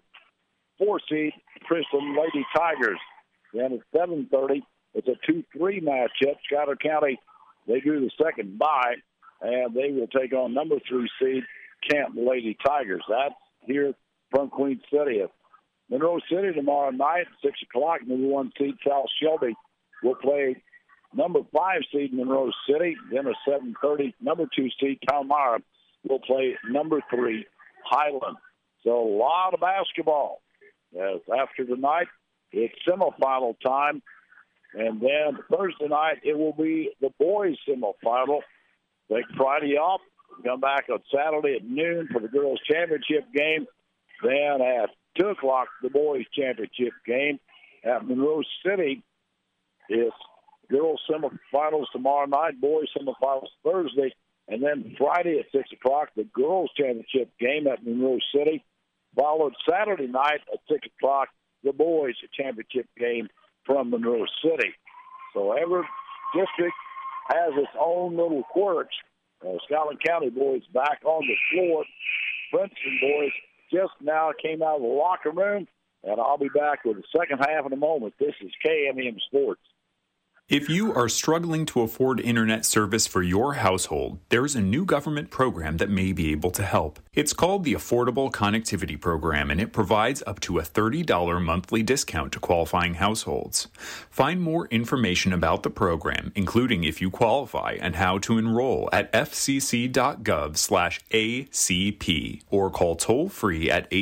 4 seed Princeton Lady Tigers. Then at 7:30, it's a 2-3 matchup. Scotland County, they do the second bye, and they will take on number 3 seed Canton Lady Tigers. That's here from Queen City. Monroe City tomorrow night, 6 o'clock, number 1 seed South Shelby will play number 5 seed Monroe City. Then at 7:30, number 2 seed Palmyra will play number 3 Highland. So a lot of basketball. Yes, after tonight, it's semifinal time. And then Thursday night, it will be the boys' semifinal. Take Friday off, come back on Saturday at noon for the girls' championship game. Then at 2 o'clock, the boys' championship game at Monroe City. It's girls' semifinals tomorrow night, boys' semifinals Thursday, and then Friday at 6 o'clock, the girls' championship game at Monroe City. Followed Saturday night at 6 o'clock, the boys' championship game from Monroe City. So every district has its own little quirks. Scotland County boys back on the floor. Princeton boys just now came out of the locker room, and I'll be back with the second half in a moment. This is KMEM Sports.
If you are struggling to afford internet service for your household, there's a new government program that may be able to help. It's called the Affordable Connectivity Program, and it provides up to a $30 monthly discount to qualifying households. Find more information about the program, including if you qualify and how to enroll, at fcc.gov/ACP or call toll-free at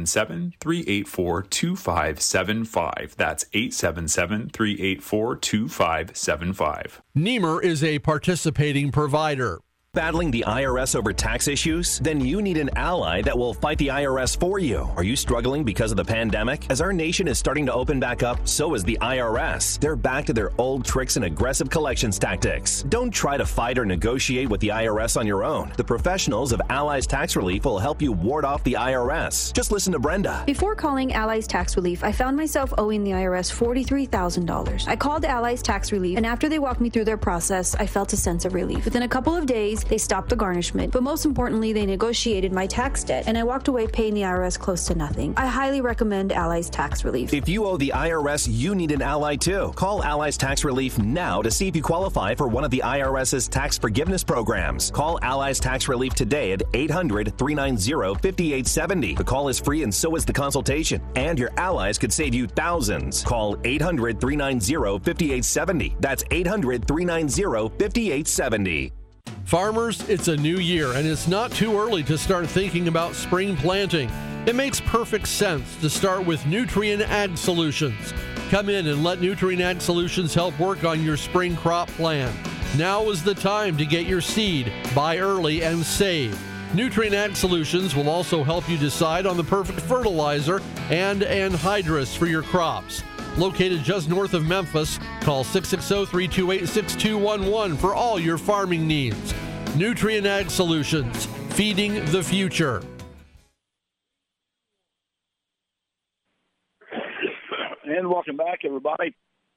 877-384-2575. That's 877-384-2575.
Nehmer is a participating provider.
Battling the IRS over tax issues? Then you need an ally that will fight the IRS for you. Are you struggling because of the pandemic? As our nation is starting to open back up, so is the IRS. They're back to their old tricks and aggressive collections tactics. Don't try to fight or negotiate with the IRS on your own. The professionals of Allies Tax Relief will help you ward off the IRS. Just listen to Brenda.
Before calling Allies Tax Relief, I found myself owing the IRS $43,000. I called Allies Tax Relief, and after they walked me through their process, I felt a sense of relief. Within a couple of days, they stopped the garnishment, but most importantly, they negotiated my tax debt, and I walked away paying the IRS close to nothing. I highly recommend Allies Tax Relief.
If you owe the IRS, you need an ally too. Call Allies Tax Relief now to see if you qualify for one of the IRS's tax forgiveness programs. Call Allies Tax Relief today at 800-390-5870. The call is free and so is the consultation, and your allies could save you thousands. Call 800-390-5870. That's 800-390-5870.
Farmers, it's a new year, and it's not too early to start thinking about spring planting. It makes perfect sense to start with Nutrien Ag Solutions. Come in and let Nutrien Ag Solutions help work on your spring crop plan. Now is the time to get your seed, buy early, and save. Nutrien Ag Solutions will also help you decide on the perfect fertilizer and anhydrous for your crops. Located just north of Memphis, call 660-328-6211 for all your farming needs. Nutrien Ag Solutions, feeding the future.
And welcome back, everybody.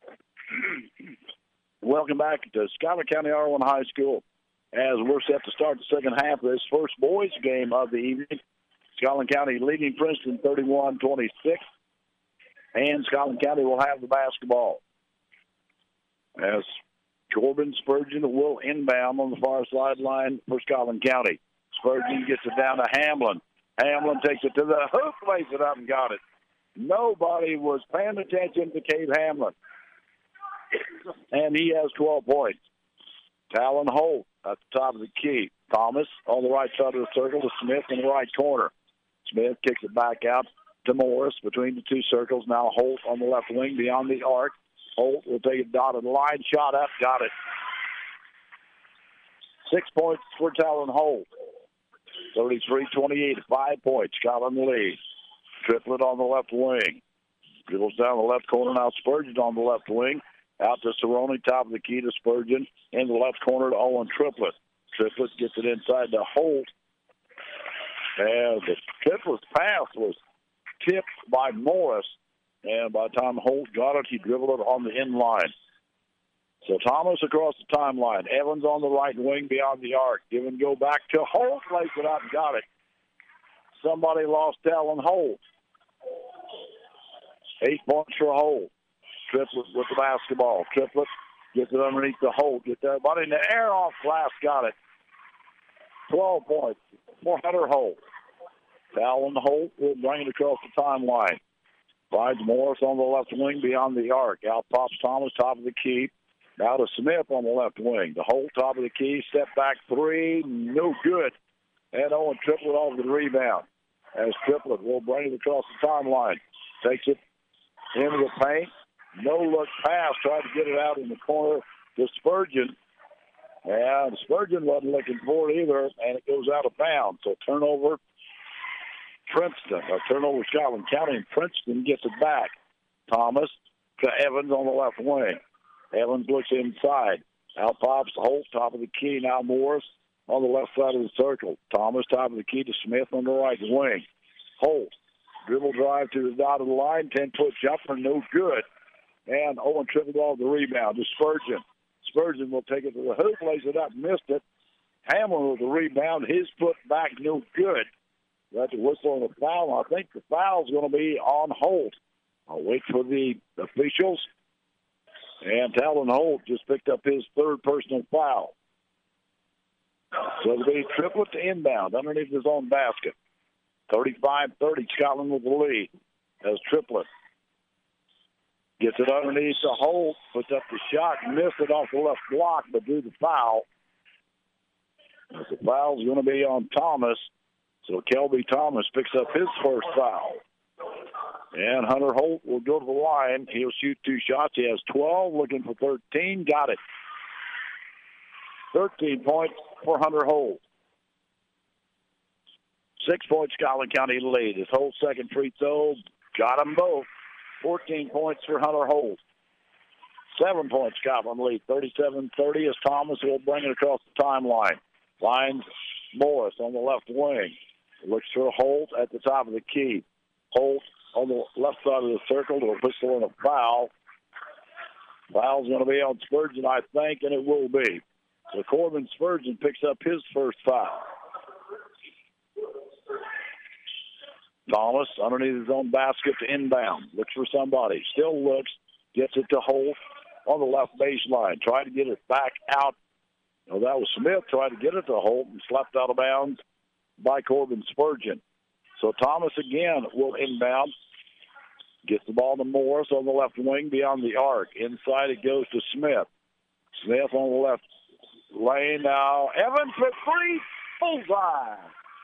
Welcome back to Schuyler County R1 High School as we're set to start the second half of this first boys game of the evening. Schuyler County leading Princeton 31-26. And Schuyler County will have the basketball as Corbin Spurgeon will inbound on the far sideline for Schuyler County. Spurgeon gets it down to Hamlin. Hamlin takes it to the hoop, lays it up and got it. Nobody was paying attention to Cave Hamlin. And he has 12 points. Talon Holt at the top of the key. Thomas on the right side of the circle to Smith in the right corner. Smith kicks it back out to Morris between the two circles. Now Holt on the left wing beyond the arc. Holt will take a dotted line. Shot up. Got it. 6 points for Talon Holt. 33-28. 5 points. Schuyler in the lead. Triplett on the left wing. Dribbles down the left corner. Now Spurgeon on the left wing. Out to Cerrone. Top of the key to Spurgeon. In the left corner to Owen Triplett. Triplett gets it inside to Holt. And the Triplett's pass was tipped by Morris, and by the time Holt got it, he dribbled it on the end line. So Thomas across the timeline. Evans on the right wing beyond the arc. Give and go back to Holt. Lays it out and got it. Somebody lost Talon Holt. 8 points for Holt. Triplett with the basketball. Triplett gets it underneath the Holt. Gets that body in the air off glass. Got it. 12 points for Hunter Holt. Talon Holt will bring it across the timeline. Finds Morris on the left wing beyond the arc. Out pops Thomas, top of the key. Now to Smith on the left wing. The Holt, top of the key. Step back three. No good. And Owen Triplett off the rebound. As Triplett will bring it across the timeline. Takes it into the paint. No look pass. Tried to get it out in the corner to Spurgeon. And Spurgeon wasn't looking for it either. And it goes out of bounds. So turnover. Princeton, a turnover Schuyler County, and Princeton gets it back. Thomas to Evans on the left wing. Evans looks inside. Out pops Holt, top of the key. Now Morris on the left side of the circle. Thomas, top of the key to Smith on the right wing. Holt, dribble drive to the dotted line. 10-foot jumper, no good. And Owen Triplett off the rebound to Spurgeon. Spurgeon will take it to the hoop, lays it up, missed it. Hamlin with the rebound. His foot back, no good. That's a whistle and a foul. I think the foul's going to be on Holt. I'll wait for the officials. And Talon Holt just picked up his third personal foul. So it'll be Triplett to inbound underneath his own basket. 35-30, Scotland with the lead as Triplett gets it underneath to Holt, puts up the shot, missed it off the left block, but drew the foul. As the foul's going to be on Thomas, so Kelby Thomas picks up his first foul. And Hunter Holt will go to the line. He'll shoot 2 shots. He has 12, looking for 13. Got it. 13 points for Hunter Holt. 6 points, Scotland County lead. His Holt's second free throw, got them both. 14 points for Hunter Holt. 7 points, Scotland lead. 37-30 as Thomas will bring it across the timeline. Finds Morris on the left wing. Looks for Holt at the top of the key. Holt on the left side of the circle to a pistol and a foul. Foul's going to be on Spurgeon, I think, and it will be. So Corbin Spurgeon picks up his first foul. Thomas underneath his own basket to inbound. Looks for somebody. Still looks. Gets it to Holt on the left baseline. Tried to get it back out. No, that was Smith. Tried to get it to Holt and slapped out of bounds by Corbin Spurgeon. So Thomas again will inbound. Gets the ball to Morris on the left wing beyond the arc. Inside it goes to Smith. Smith on the left lane now. Evans for 3. Bullseye.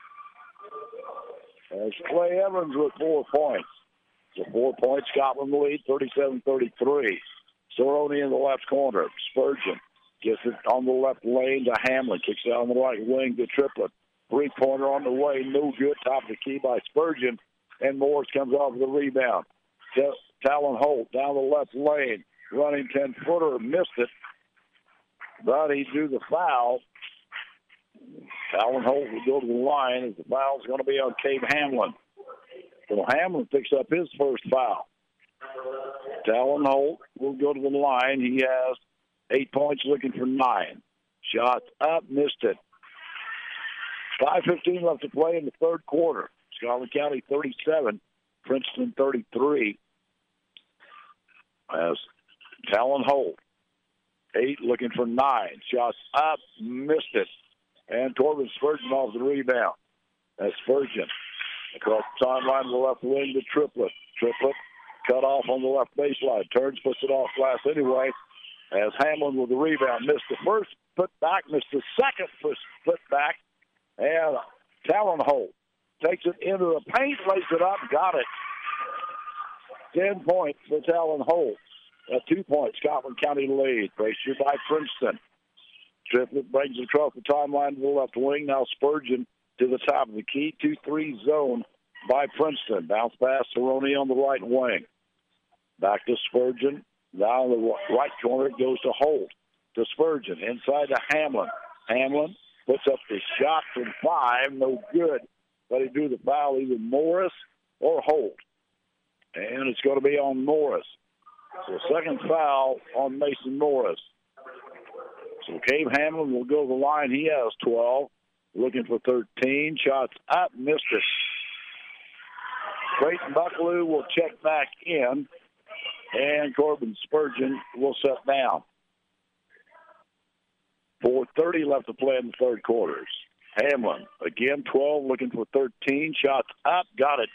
As Clay Evans with 4 points. So 4 points, Scotland lead, 37-33. Cerrone in the left corner. Spurgeon gets it on the left lane to Hamlin. Kicks it on the right wing to Triplett. 3-pointer on the way, no good. Top of the key by Spurgeon. And Morris comes off with a rebound. Talon Holt down the left lane. Running 10-footer, missed it. But he drew the foul. Talon Holt will go to the line as the foul's going to be on Cade Hamlin. So Hamlin picks up his first foul. Talon Holt will go to the line. He has 8 points, looking for 9. Shot up, missed it. 5:15 left to play in the third quarter. Scotland County 37, Princeton 33. As Talon Holt, 8 looking for 9. Shots up, missed it. And Corbin Spurgeon off the rebound. That's Spurgeon. Across the timeline to the left wing to Triplett. Triplett cut off on the left baseline. Turns, puts it off glass anyway. As Hamlin with the rebound. Missed the first put back, missed the second put back. And Talon Holt takes it into the paint, lays it up, got it. 10 points for Talon Holt. A 2-point Scotland County lead. Pressured by Princeton. Triplett brings it across the timeline to the left wing. Now Spurgeon to the top of the key. 2-3 zone by Princeton. Bounce pass Cerrone on the right wing. Back to Spurgeon. Now in the right corner it goes to Holt. To Spurgeon. Inside to Hamlin. Hamlin puts up the shot from 5. No good. But he drew the foul, either Morris or Holt. And it's going to be on Morris. So second foul on Mason Morris. So Cade Hamlin will go to the line. He has 12. Looking for 13. Shots up. Missed it. Creighton Buckaloo will check back in. And Corbin Spurgeon will set down. 4:30 left to play in the third quarters. Hamlin, again, 12. Looking for 13. Shots up. Got it.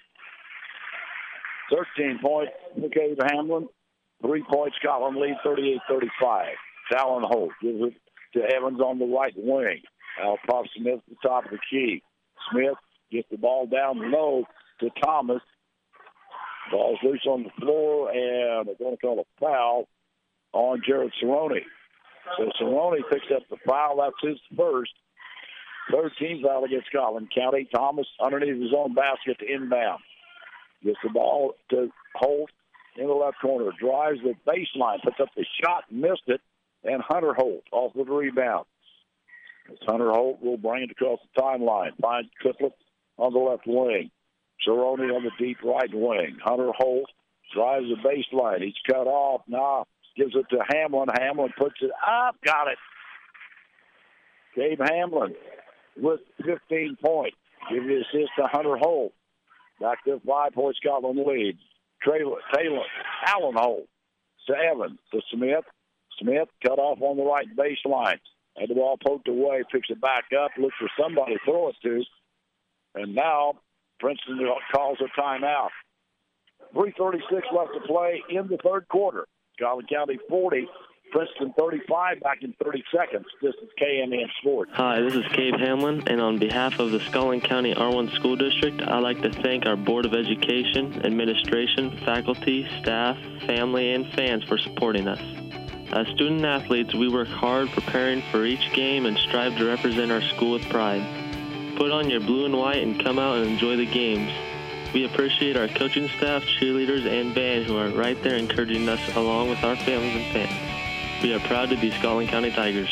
13 points for Cade Hamlin. 3 points, Scotland lead, 38-35. Talon Holt gives it to Evans on the right wing. Al Pop Smith at the top of the key. Smith gets the ball down low to Thomas. Ball's loose on the floor, and they're going to call a foul on Jared Cerrone. So Cerrone picks up the foul. That's his first. 13th foul against Scotland County. Thomas underneath his own basket to inbound. Gets the ball to Holt in the left corner. Drives the baseline. Puts up the shot. Missed it. And Hunter Holt off with the rebound. As Hunter Holt will bring it across the timeline. Finds Triplett on the left wing. Cerrone on the deep right wing. Hunter Holt drives the baseline. He's cut off. Now gives it to Hamlin. Hamlin puts it up. Got it. Gabe Hamlin with 15 points. Give the assist to Hunter Holt. Back to 5-point Scotland lead. Talon Holt to Evans to Smith. Smith cut off on the right baseline. Had the ball poked away, picks it back up, looks for somebody to throw it to. And now Princeton calls a timeout. 3:36 left to play in the third quarter. Scotland County 40, Princeton 35, back in 30 seconds. This is KMN Sports.
Hi, this is Cabe Hamlin, and on behalf of the Scotland County R1 School District, I'd like to thank our Board of Education, administration, faculty, staff, family, and fans for supporting us. As student athletes, we work hard preparing for each game and strive to represent our school with pride. Put on your blue and white and come out and enjoy the games. We appreciate our coaching staff, cheerleaders, and band who are right there encouraging us along with our families and fans. We are proud to be Scotland County Tigers.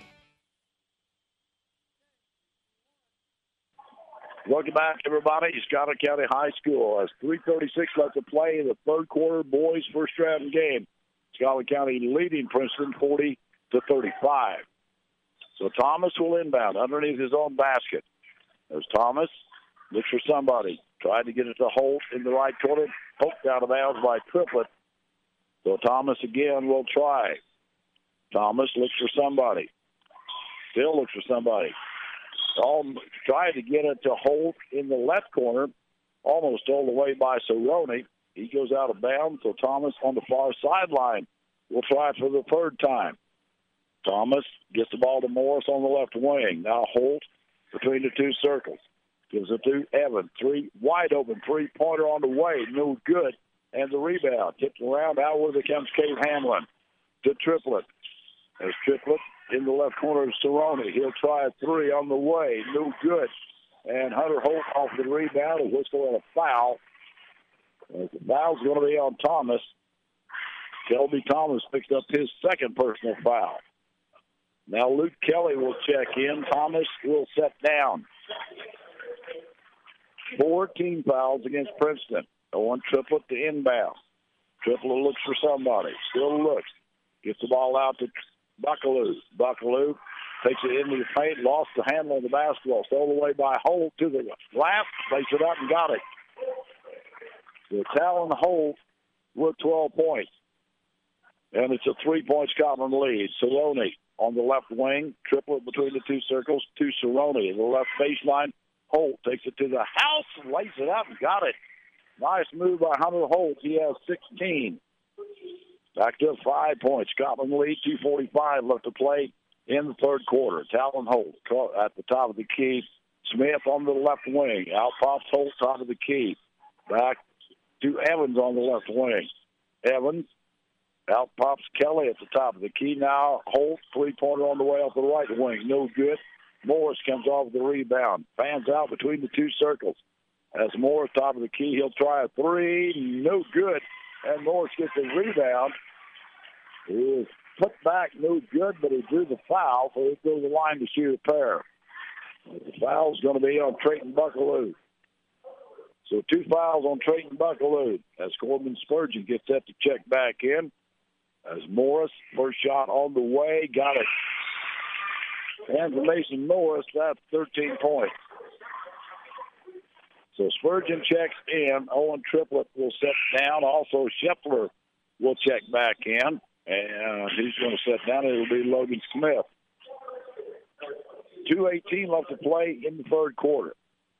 Welcome back, everybody. Scotland County High School has 3:36 left to play in the third quarter boys first round game. Scotland County leading Princeton 40-35. So Thomas will inbound underneath his own basket. There's Thomas. Looks for somebody. Tried to get it to Holt in the right corner. Poked out of bounds by Triplett. So Thomas again will try. Thomas looks for somebody. Still looks for somebody. Tried to get it to Holt in the left corner. Almost all the way by Cerrone. He goes out of bounds. So Thomas on the far sideline will try it for the third time. Thomas gets the ball to Morris on the left wing. Now Holt between the two circles. Gives it to Evans. Wide open three-pointer on the way. No good. And the rebound. Tipped around. Outward it comes Cave Hamlin to Triplett. There's Triplett in the left corner of Cerrone. He'll try a three on the way. No good. And Hunter Holt off the rebound. A whistle and a foul. The foul's going to be on Thomas. Shelby Thomas picked up his second personal foul. Now Luke Kelly will check in. Thomas will set down. 14 fouls against Princeton. Owen Triplett to inbound. Triplett looks for somebody. Still looks. Gets the ball out to Buckaloo. Buckaloo takes it into the paint. Lost the handle of the basketball. Stole away by Holt to the left. Placed it up and got it. So Talon Holt with 12 points. And it's a 3-point Scotland lead. Cerrone on the left wing. Triplett between the two circles to Cerrone. In the left baseline. Holt takes it to the house and lays it up and got it. Nice move by Hunter Holt. He has 16. Back to 5 points. Scotland lead, 2:45 left to play in the third quarter. Talon Holt at the top of the key. Smith on the left wing. Out pops Holt, top of the key. Back to Evans on the left wing. Evans. Out pops Kelly at the top of the key. Now Holt, three-pointer on the way off the right wing. No good. Morris comes off the rebound. Fans out between the two circles. As Morris top of the key, he'll try a three. No good. And Morris gets the rebound. He was put back, no good, but he drew the foul, so he'll go to the line to shoot a pair. The foul's going to be on Trayton Buckaloo. So 2 fouls on Trayton Buckaloo as Corbin Spurgeon gets set to check back in. As Morris, first shot on the way, got it. And for Mason Morris, that's 13 points. So Spurgeon checks in. Owen Triplett will set down. Also, Scheffler will check back in. And he's going to set down. It'll be Logan Smith. 2:18 left to play in the third quarter.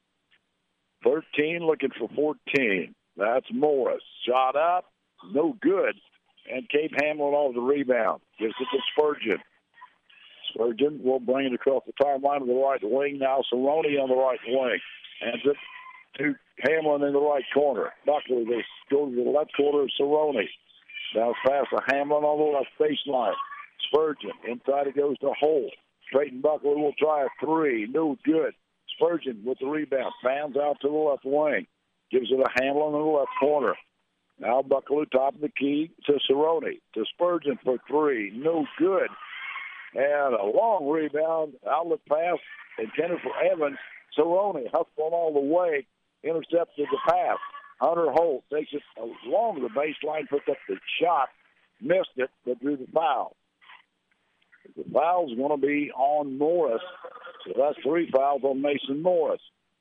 13 looking for 14. That's Morris. Shot up. No good. And Cape Hamlin off the rebound. Gives it to Spurgeon. Spurgeon will bring it across the timeline of the right wing. Now Cerrone on the right wing. Hands it to Hamlin in the right corner. Buckley, they go to the left corner of Cerrone. Now pass to Hamlin on the left baseline. Spurgeon, inside it goes to Holt. Trayton Buckley will try a three. No good. Spurgeon with the rebound. Fans out to the left wing. Gives it to Hamlin in the left corner. Now Buckley top of the key to Cerrone. To Spurgeon for three. No good. And a long rebound. Outlet pass intended for Evans. Cerrone hustling all the way. Intercepted the pass. Hunter Holt takes it along the baseline, puts up the shot, missed it, but drew the foul. The foul's going to be on Morris, so that's 3 fouls on Mason Morris.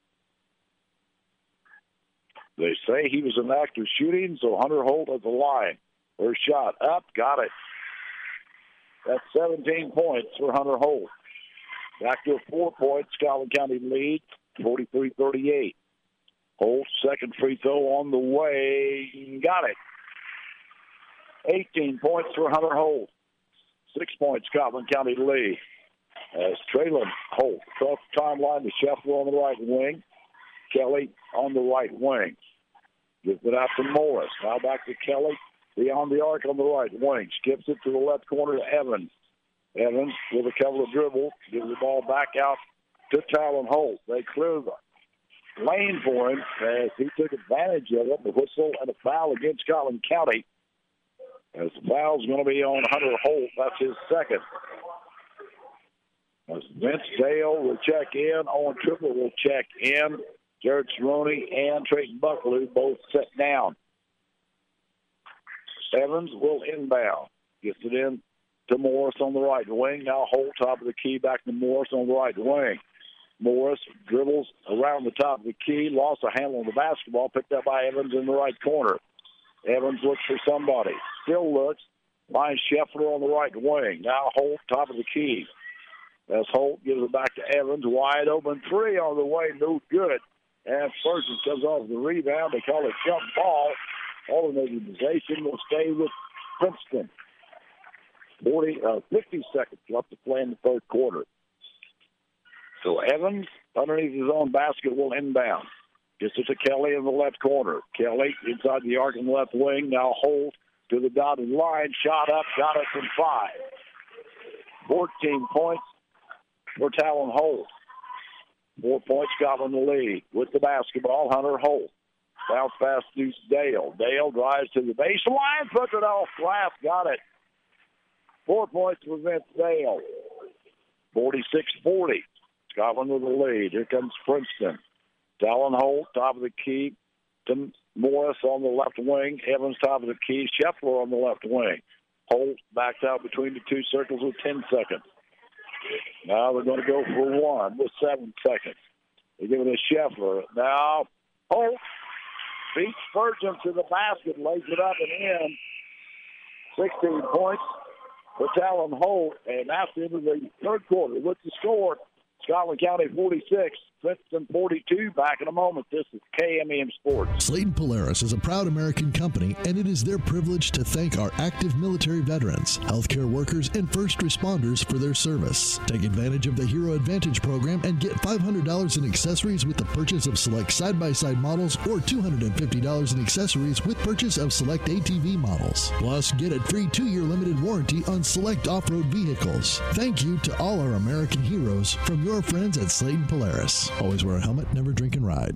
They say he was an active shooting, so Hunter Holt at the line. First shot up, got it. That's 17 points for Hunter Holt. Back to a 4-point Scotland County lead, 43-38. Holt, second free throw on the way. Got it. 18 points for Hunter Holt. 6 points Scotland County lead. As Traylon Holt across the timeline to Scheffler on the right wing. Kelly on the right wing. Gives it out to Morris. Now back to Kelly. Beyond the arc on the right wing. Skips it to the left corner to Evans. Evans with a couple of dribbles. Gives the ball back out to Talon Holt. They clear the lane for him as he took advantage of it. The whistle and a foul against Scotland County. As the foul's going to be on Hunter Holt. That's his second. As Vince Dale will check in. Owen Triplett will check in. Jared Cerrone and Trayton Bucklew both set down. Evans will inbound. Gets it in to Morris on the right wing. Now Holt top of the key back to Morris on the right wing. Morris dribbles around the top of the key. Lost a handle on the basketball. Picked up by Evans in the right corner. Evans looks for somebody. Still looks. Finds Scheffler on the right wing. Now Holt top of the key. As Holt gives it back to Evans. Wide open three on the way. No good. And Spurgeon comes off the rebound. They call it jump ball. Organization will stay with Princeton. 50 seconds left to play in the third quarter. So Evans, underneath his own basket, will inbound. Gets it to Kelly in the left corner. Kelly inside the arc in the left wing. Now Holt to the dotted line. Shot up. Got it from 5. 14 points for Talon Holt. 4 points Scotland the lead. With the basketball, Hunter Holt. Bounce pass to Dale. Dale drives to the baseline. Puts it off glass. Got it. 4 points for Vince Dale. 46-40. Scotland with the lead. Here comes Princeton. Talon Holt, top of the key to Morris on the left wing. Evans, top of the key. Scheffler on the left wing. Holt backed out between the two circles with 10 seconds. Now they're going to go for one with 7 seconds. They give it to Scheffler. Now Holt beats Spurgeon to the basket, lays it up and in. 16 points for Talon Holt, and that's into the third quarter. With the score, Scotland County 46, Princeton 42. Back in a moment. This is KMEM Sports.
Slayton Polaris is a proud American company, and it is their privilege to thank our active military veterans, healthcare workers, and first responders for their service. Take advantage of the Hero Advantage program and get $500 in accessories with the purchase of select side-by-side models or $250 in accessories with purchase of select ATV models. Plus, get a free 2-year limited warranty on select off-road vehicles. Thank you to all our American heroes from your friends at Slayton Polaris. Always wear a helmet, never drink and ride.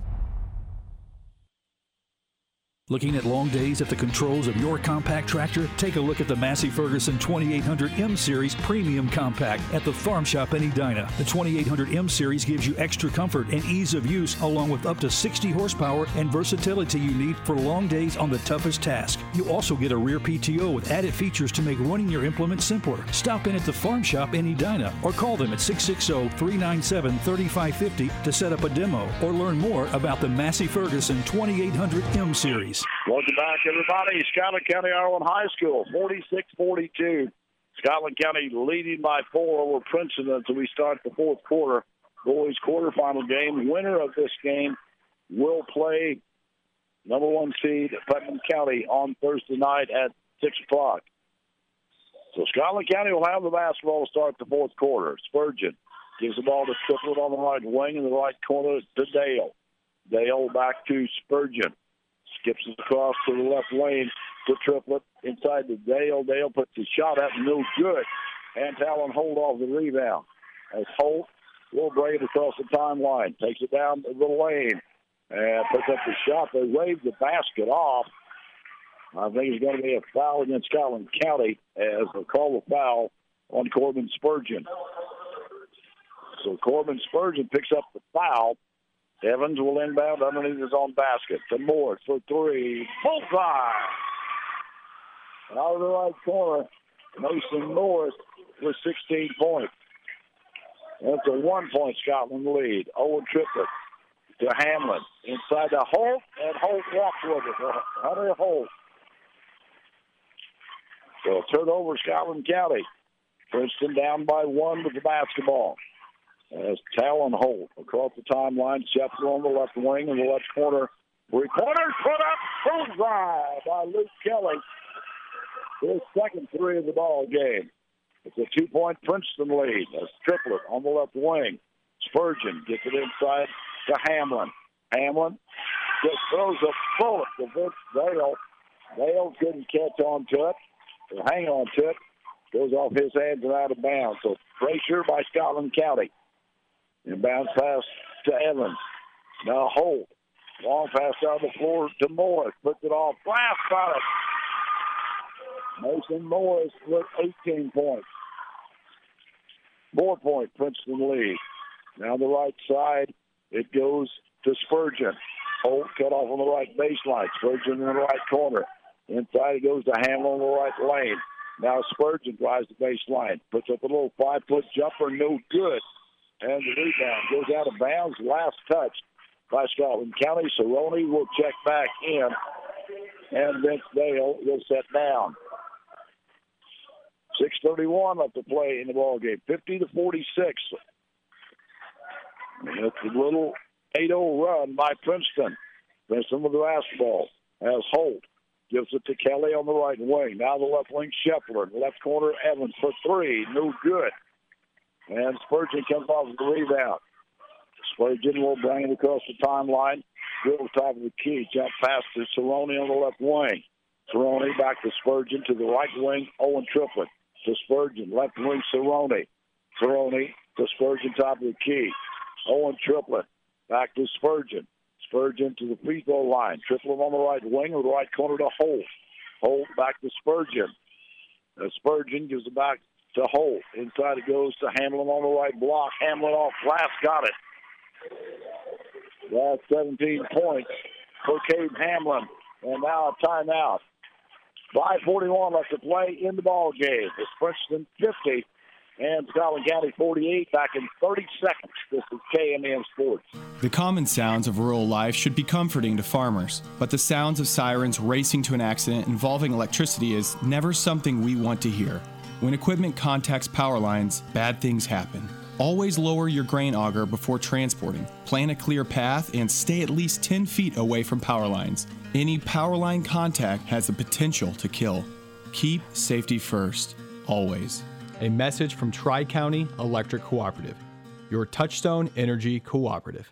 Looking at long days at the controls of your compact tractor? Take a look at the Massey Ferguson 2800 M Series Premium Compact at the Farm Shop in Edina. The 2800 M Series gives you extra comfort and ease of use, along with up to 60 horsepower and versatility you need for long days on the toughest task. You also get a rear PTO with added features to make running your implement simpler. Stop in at the Farm Shop in Edina or call them at 660-397-3550 to set up a demo or learn more about the Massey Ferguson 2800 M Series.
Welcome back, everybody. Scotland County Ireland High School, 46-42. Scotland County leading by 4 over Princeton until we start the fourth quarter. Boys quarterfinal game. Winner of this game will play number 1 seed Putnam County on Thursday night at 6 o'clock. So Scotland County will have the basketball to start the fourth quarter. Spurgeon gives the ball to Triplett on the right wing in the right corner to Dale. Dale back to Spurgeon. Skips it across to the left lane to Triplett. Inside to Dale. Dale puts the shot up, no good. And Talon Holt off the rebound. As Holt will bring it across the timeline. Takes it down the lane. And puts up the shot. They wave the basket off. I think it's going to be a foul against Scotland County as they call the foul on Corbin Spurgeon. So Corbin Spurgeon picks up the foul. Evans will inbound underneath his own basket to Morris for 3. Bullseye! Out of the right corner, Mason Morris with 16 points. That's a 1-point Scotland lead. Owen Triplett to Hamlin. Inside to Holt, and Holt walks with it. Hunter Holt. So a turnover, Scotland County. Princeton down by 1 with the basketball. As Talon Holt across the timeline, Scheffler on the left wing in the left corner. 3-pointer put up, bullseye by Luke Kelly. His second three of the ball game. It's a 2-point Princeton lead. As Triplett on the left wing. Spurgeon gets it inside to Hamlin. Hamlin just throws a bullet to Vince Vale. Vale couldn't catch on to it, or hang on to it. Goes off his hands and out of bounds. So pressure by Scotland County. Inbounds pass to Evans. Now Holt. Long pass out of the floor to Morris. Puts it off. Blast got it. Mason Morris with 18 points. 4-point Princeton lead. Now the right side, it goes to Spurgeon. Holt cut off on the right baseline. Spurgeon in the right corner. Inside it goes to Hamlin on the right lane. Now Spurgeon drives the baseline. Puts up a little 5-foot jumper. No good. And the rebound goes out of bounds. Last touch by Scotland County. Cerrone will check back in. And Vince Vale will set down. 6:31 left to play in the ball game. 50-46. And it's a little 8-0 run by Princeton. Princeton with the basketball. As Holt gives it to Kelly on the right wing. Now the left wing, Scheffler. Left corner, Evans for three. No good. And Spurgeon comes off the rebound. Spurgeon will bring it across the timeline. Dribble top of the key. Jump pass to Cerrone on the left wing. Cerrone back to Spurgeon to the right wing. Owen Triplett to Spurgeon. Left wing, Cerrone. Cerrone to Spurgeon top of the key. Owen Triplett back to Spurgeon. Spurgeon to the free throw line. Triplett on the right wing with the right corner to Holt. Holt back to Spurgeon. Spurgeon gives it back to Holt. Inside it goes to Hamlin on the right block. Hamlin off glass, got it. That's 17 points for Cade Hamlin. And now a timeout. 5:41 left to play in the ball game. It's Princeton 50 and Scotland County 48 back in 30 seconds. This is KMN Sports.
The common sounds of rural life should be comforting to farmers, but the sounds of sirens racing to an accident involving electricity is never something we want to hear. When equipment contacts power lines, bad things happen. Always lower your grain auger before transporting. Plan a clear path and stay at least 10 feet away from power lines. Any power line contact has the potential to kill. Keep safety first, always. A message from Tri-County Electric Cooperative, your Touchstone Energy Cooperative.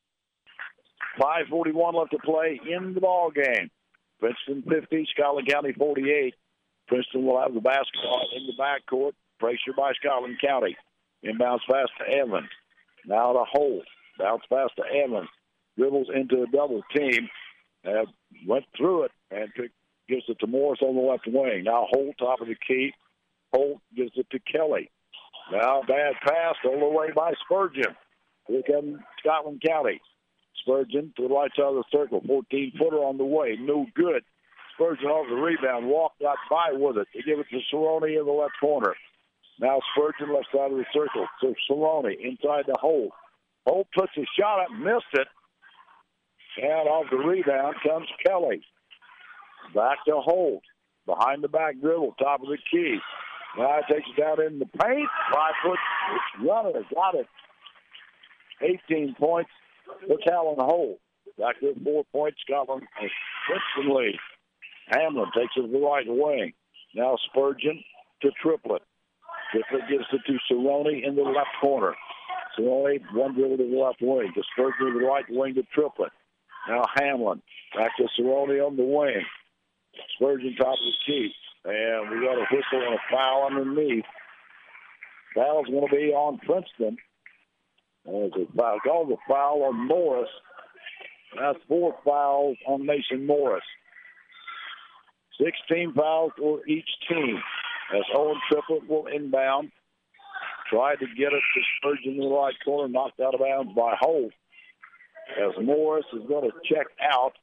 5:41 left to play in the ball game. Princeton 50, Scotland County 48. Princeton will have the basketball in the backcourt. Pressure by Scotland County. Inbounds pass to Evans. Now to Holt. Bounce pass to Evans. Dribbles into a double team. Went through it and gives it to Morris on the left wing. Now Holt top of the key. Holt gives it to Kelly. Now bad pass all the way by Spurgeon. Here comes Scotland County. Spurgeon to the right side of the circle. 14-footer on the way. No good. Spurgeon off the rebound. Walked out by with it. They give it to Cerrone in the left corner. Now Spurgeon left side of the circle. So Cerrone inside the Holt. Holt puts a shot up, missed it. And off the rebound comes Kelly. Back to Holt. Behind the back dribble, top of the key. Now he takes it down in the paint. 5-foot runner, got it. 18 points for Talon Holt. Back to 4 points, Scotland Princeton lead. Hamlin takes it to the right wing. Now Spurgeon to Triplett. Triplett gives it to Cerrone in the left corner. Cerrone, one dribble to the left wing. To Spurgeon to the right wing to Triplett. Now Hamlin. Back to Cerrone on the wing. Spurgeon top of the key. And we got a whistle and a foul underneath. Foul's going to be on Princeton. There's a foul. Called the foul on Morris. That's 4 fouls on Mason Morris. 16 fouls for each team. As Owen Triplett will inbound. Tried to get it to Spurgeon in the right corner. Knocked out of bounds by Holt. As Morris is going to check out.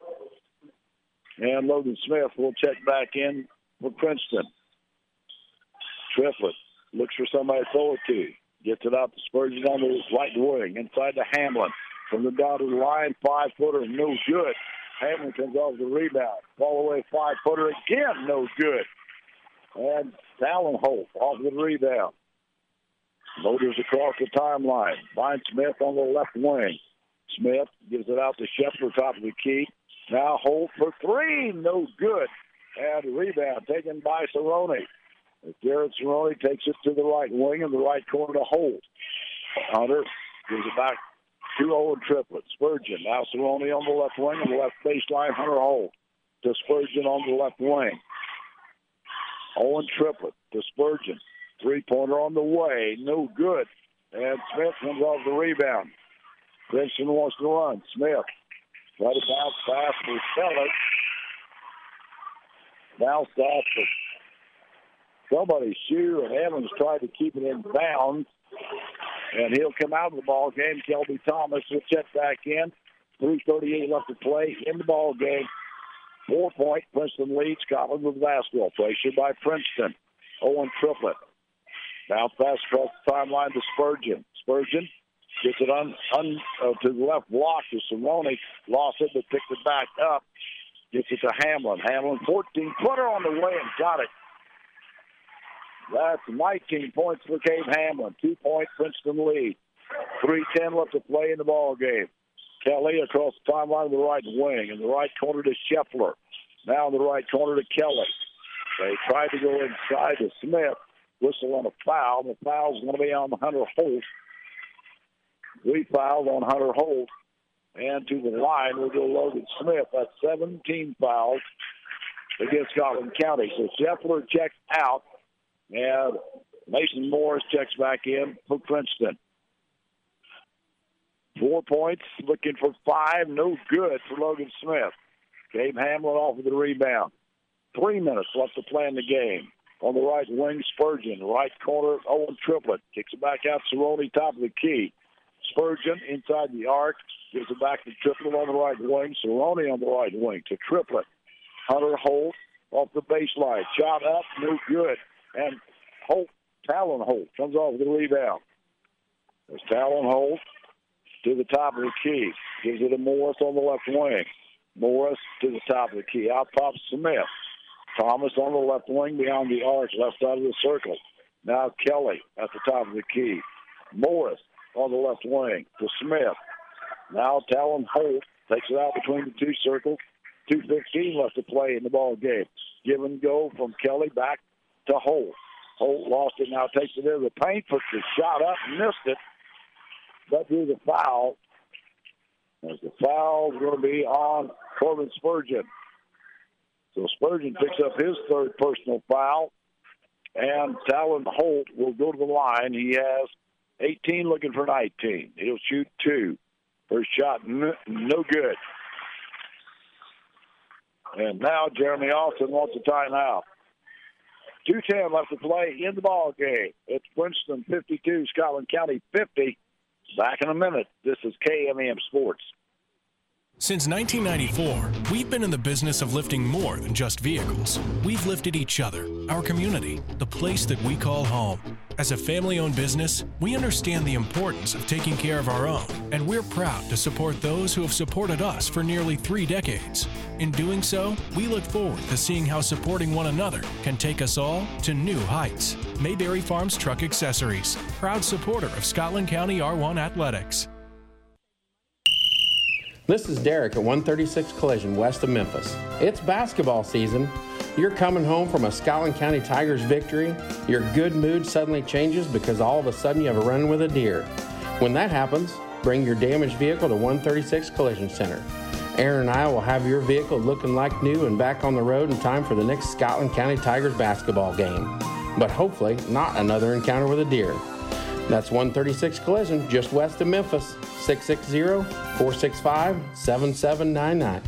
And Logan Smith will check back in for Princeton. Triplett looks for somebody to throw it to. Gets it out to Spurgeon on the right wing. Inside to Hamlin. From the dotted line, 5-footer, no good. Hamlin comes off the rebound. Fall away 5-footer again, no good. And Talon Holt off the rebound. Motors across the timeline. Finds Smith on the left wing. Smith gives it out to Scheffler, top of the key. Now Holt for three. No good. And rebound taken by Cerrone. Garrett Cerrone takes it to the right wing in the right corner to Holt. Hunter gives it back to Owen Triplett. Spurgeon. Now Cerrone on the left wing on the left baseline. Hunter Holt to Spurgeon on the left wing. Owen Triplett to Spurgeon. Three-pointer on the way. No good. And Smith comes off the rebound. Princeton wants to run. Smith. Let it bounce fast for Keller. Now stops for somebody's shoe, and Evans tried to keep it in bounds. And he'll come out of the ball game. Kelby Thomas will check back in. 3:38 left to play in the ball game. 4-point Princeton lead. Scotland with basketball. Pressured by Princeton. Owen Triplett. Now fast across the timeline to Spurgeon. Spurgeon gets it to the left block to Cerrone. Lost it, but picked it back up. Gets it to Hamlin. Hamlin, 14-footer on the way and got it. That's 19 points for Gabe Hamlin. 2-point Princeton lead. 3:10 left to play in the ball game. Kelly across the timeline to the right wing. In the right corner to Scheffler. Now in the right corner to Kelly. They tried to go inside to Smith. Whistle on a foul. The foul's going to be on Hunter Holt. 3 fouls on Hunter Holt. And to the line will go Logan Smith. That's 17 fouls against Scotland County. So Scheffler checks out. And Mason Morris checks back in for Princeton. 4 points, looking for 5. No good for Logan Smith. Gabe Hamlin off of the rebound. 3 minutes left to play in the game. On the right wing, Spurgeon. Right corner, Owen Triplett. Kicks it back out, Cerrone, top of the key. Spurgeon inside the arc. Gives it back to Triplett on the right wing. Cerrone on the right wing to Triplett. Hunter Holt off the baseline. Shot up, no good. And Talon Holt comes off the rebound. There's Talon Holt to the top of the key. Gives it to Morris on the left wing. Morris to the top of the key. Out pops Smith. Thomas on the left wing beyond the arch, left side of the circle. Now Kelly at the top of the key. Morris on the left wing to Smith. Now Talon Holt takes it out between the two circles. 2:15 left to play in the ball game. Give and go from Kelly back to Holt. Holt lost it, now takes it into the paint, puts the shot up, missed it, but drew the foul. As the foul is going to be on Corbin Spurgeon. So Spurgeon picks up his third personal foul, and Talon Holt will go to the line. He has 18, looking for 19. He'll shoot 2. First shot, no good. And now Jeremy Austin wants a timeout. 2:10 left to play in the ball game. It's Princeton 52, Scotland County 50. Back in a minute. This is KMEM Sports.
Since 1994, we've been in the business of lifting more than just vehicles. We've lifted each other, our community, the place that we call home. As a family-owned business, we understand the importance of taking care of our own, and we're proud to support those who have supported us for nearly 3 decades. In doing so, we look forward to seeing how supporting one another can take us all to new heights. Mayberry Farms Truck Accessories, proud supporter of Scotland County R1 Athletics.
This is Derek at 136 Collision west of Memphis. It's basketball season. You're coming home from a Scotland County Tigers victory. Your good mood suddenly changes because all of a sudden you have a run with a deer. When that happens, bring your damaged vehicle to 136 Collision Center. Aaron and I will have your vehicle looking like new and back on the road in time for the next Scotland County Tigers basketball game. But hopefully not another encounter with a deer. That's 136 Collision just west of Memphis. 660-465-7799.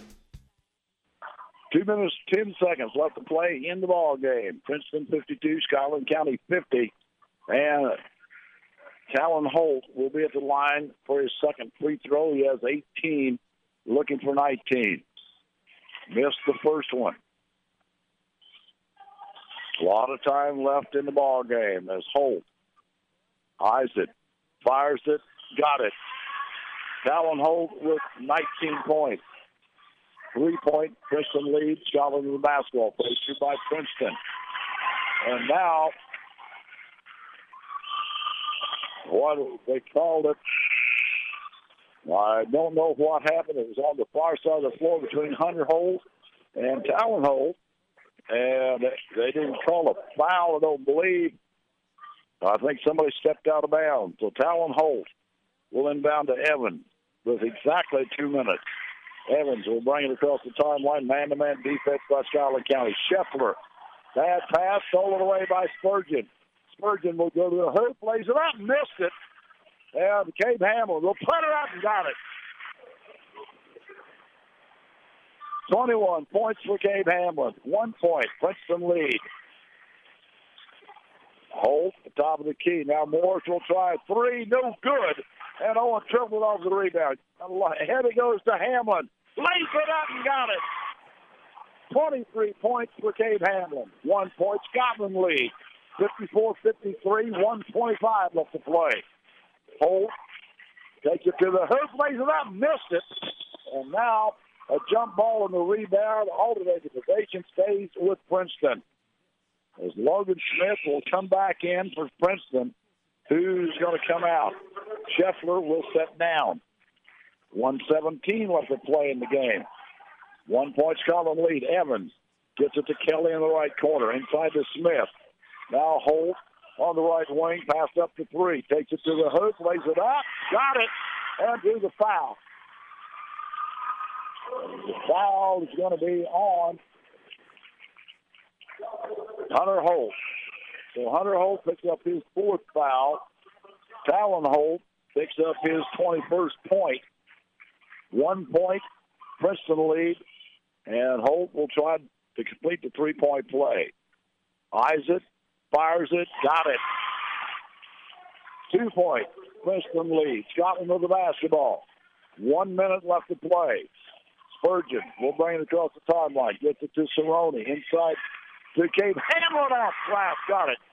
2 minutes, 10 seconds left to play in the ball game. Princeton 52, Scotland County 50. And Talon Holt will be at the line for his second free throw. He has 18, looking for 19. Missed the first one. A lot of time left in the ball game as Holt eyes it, fires it, got it. Talon Holt with 19 points. 3-point Princeton lead. Scotland in the basketball. Played by Princeton. And now, what they called it, I don't know what happened. It was on the far side of the floor between Hunter Holt and Talon Holt. And they didn't call a foul, I don't believe. I think somebody stepped out of bounds. So Talon Holt will inbound to Evans with exactly 2 minutes. Evans will bring it across the timeline. Man-to-man defense by Scotland County. Scheffler. Bad pass, stolen away by Spurgeon. Spurgeon will go to the hoop, lays it up, missed it. And Cabe Hamlin will put it up and got it. 21 points for Cabe Hamlin. 1 point. Princeton lead. Holt at the top of the key. Now Morris will try a three. No good. And Owen Triplett off the rebound. Ahead it goes to Hamlin. Lays it up and got it. 23 points for Cabe Hamlin. 1 point. Scotland lead. 54-53. 1:25 left to play. Holt takes it to the hoop. Lays it up. Missed it. And now a jump ball and the rebound. Alternating possession stays with Princeton. As Logan Smith will come back in for Princeton. Who's going to come out? Scheffler will set down. 1:17 left to play in the game. 1 point Scotland lead. Evans gets it to Kelly in the right corner. Inside to Smith. Now Holt on the right wing. Passed up to three. Takes it to the hoop. Lays it up. Got it. And do the foul. The foul is going to be on Hunter Holt. So Hunter Holt picks up his fourth foul. Talon Holt picks up his 21st point. 1 point, Princeton lead, and Holt will try to complete the three-point play. Eyes it, fires it, got it. 2 point, Princeton lead. Scotland with the basketball. 1 minute left to play. Spurgeon will bring it across the timeline. Gets it to Cerrone. Inside to Cabe Hamlin off glass. Got it.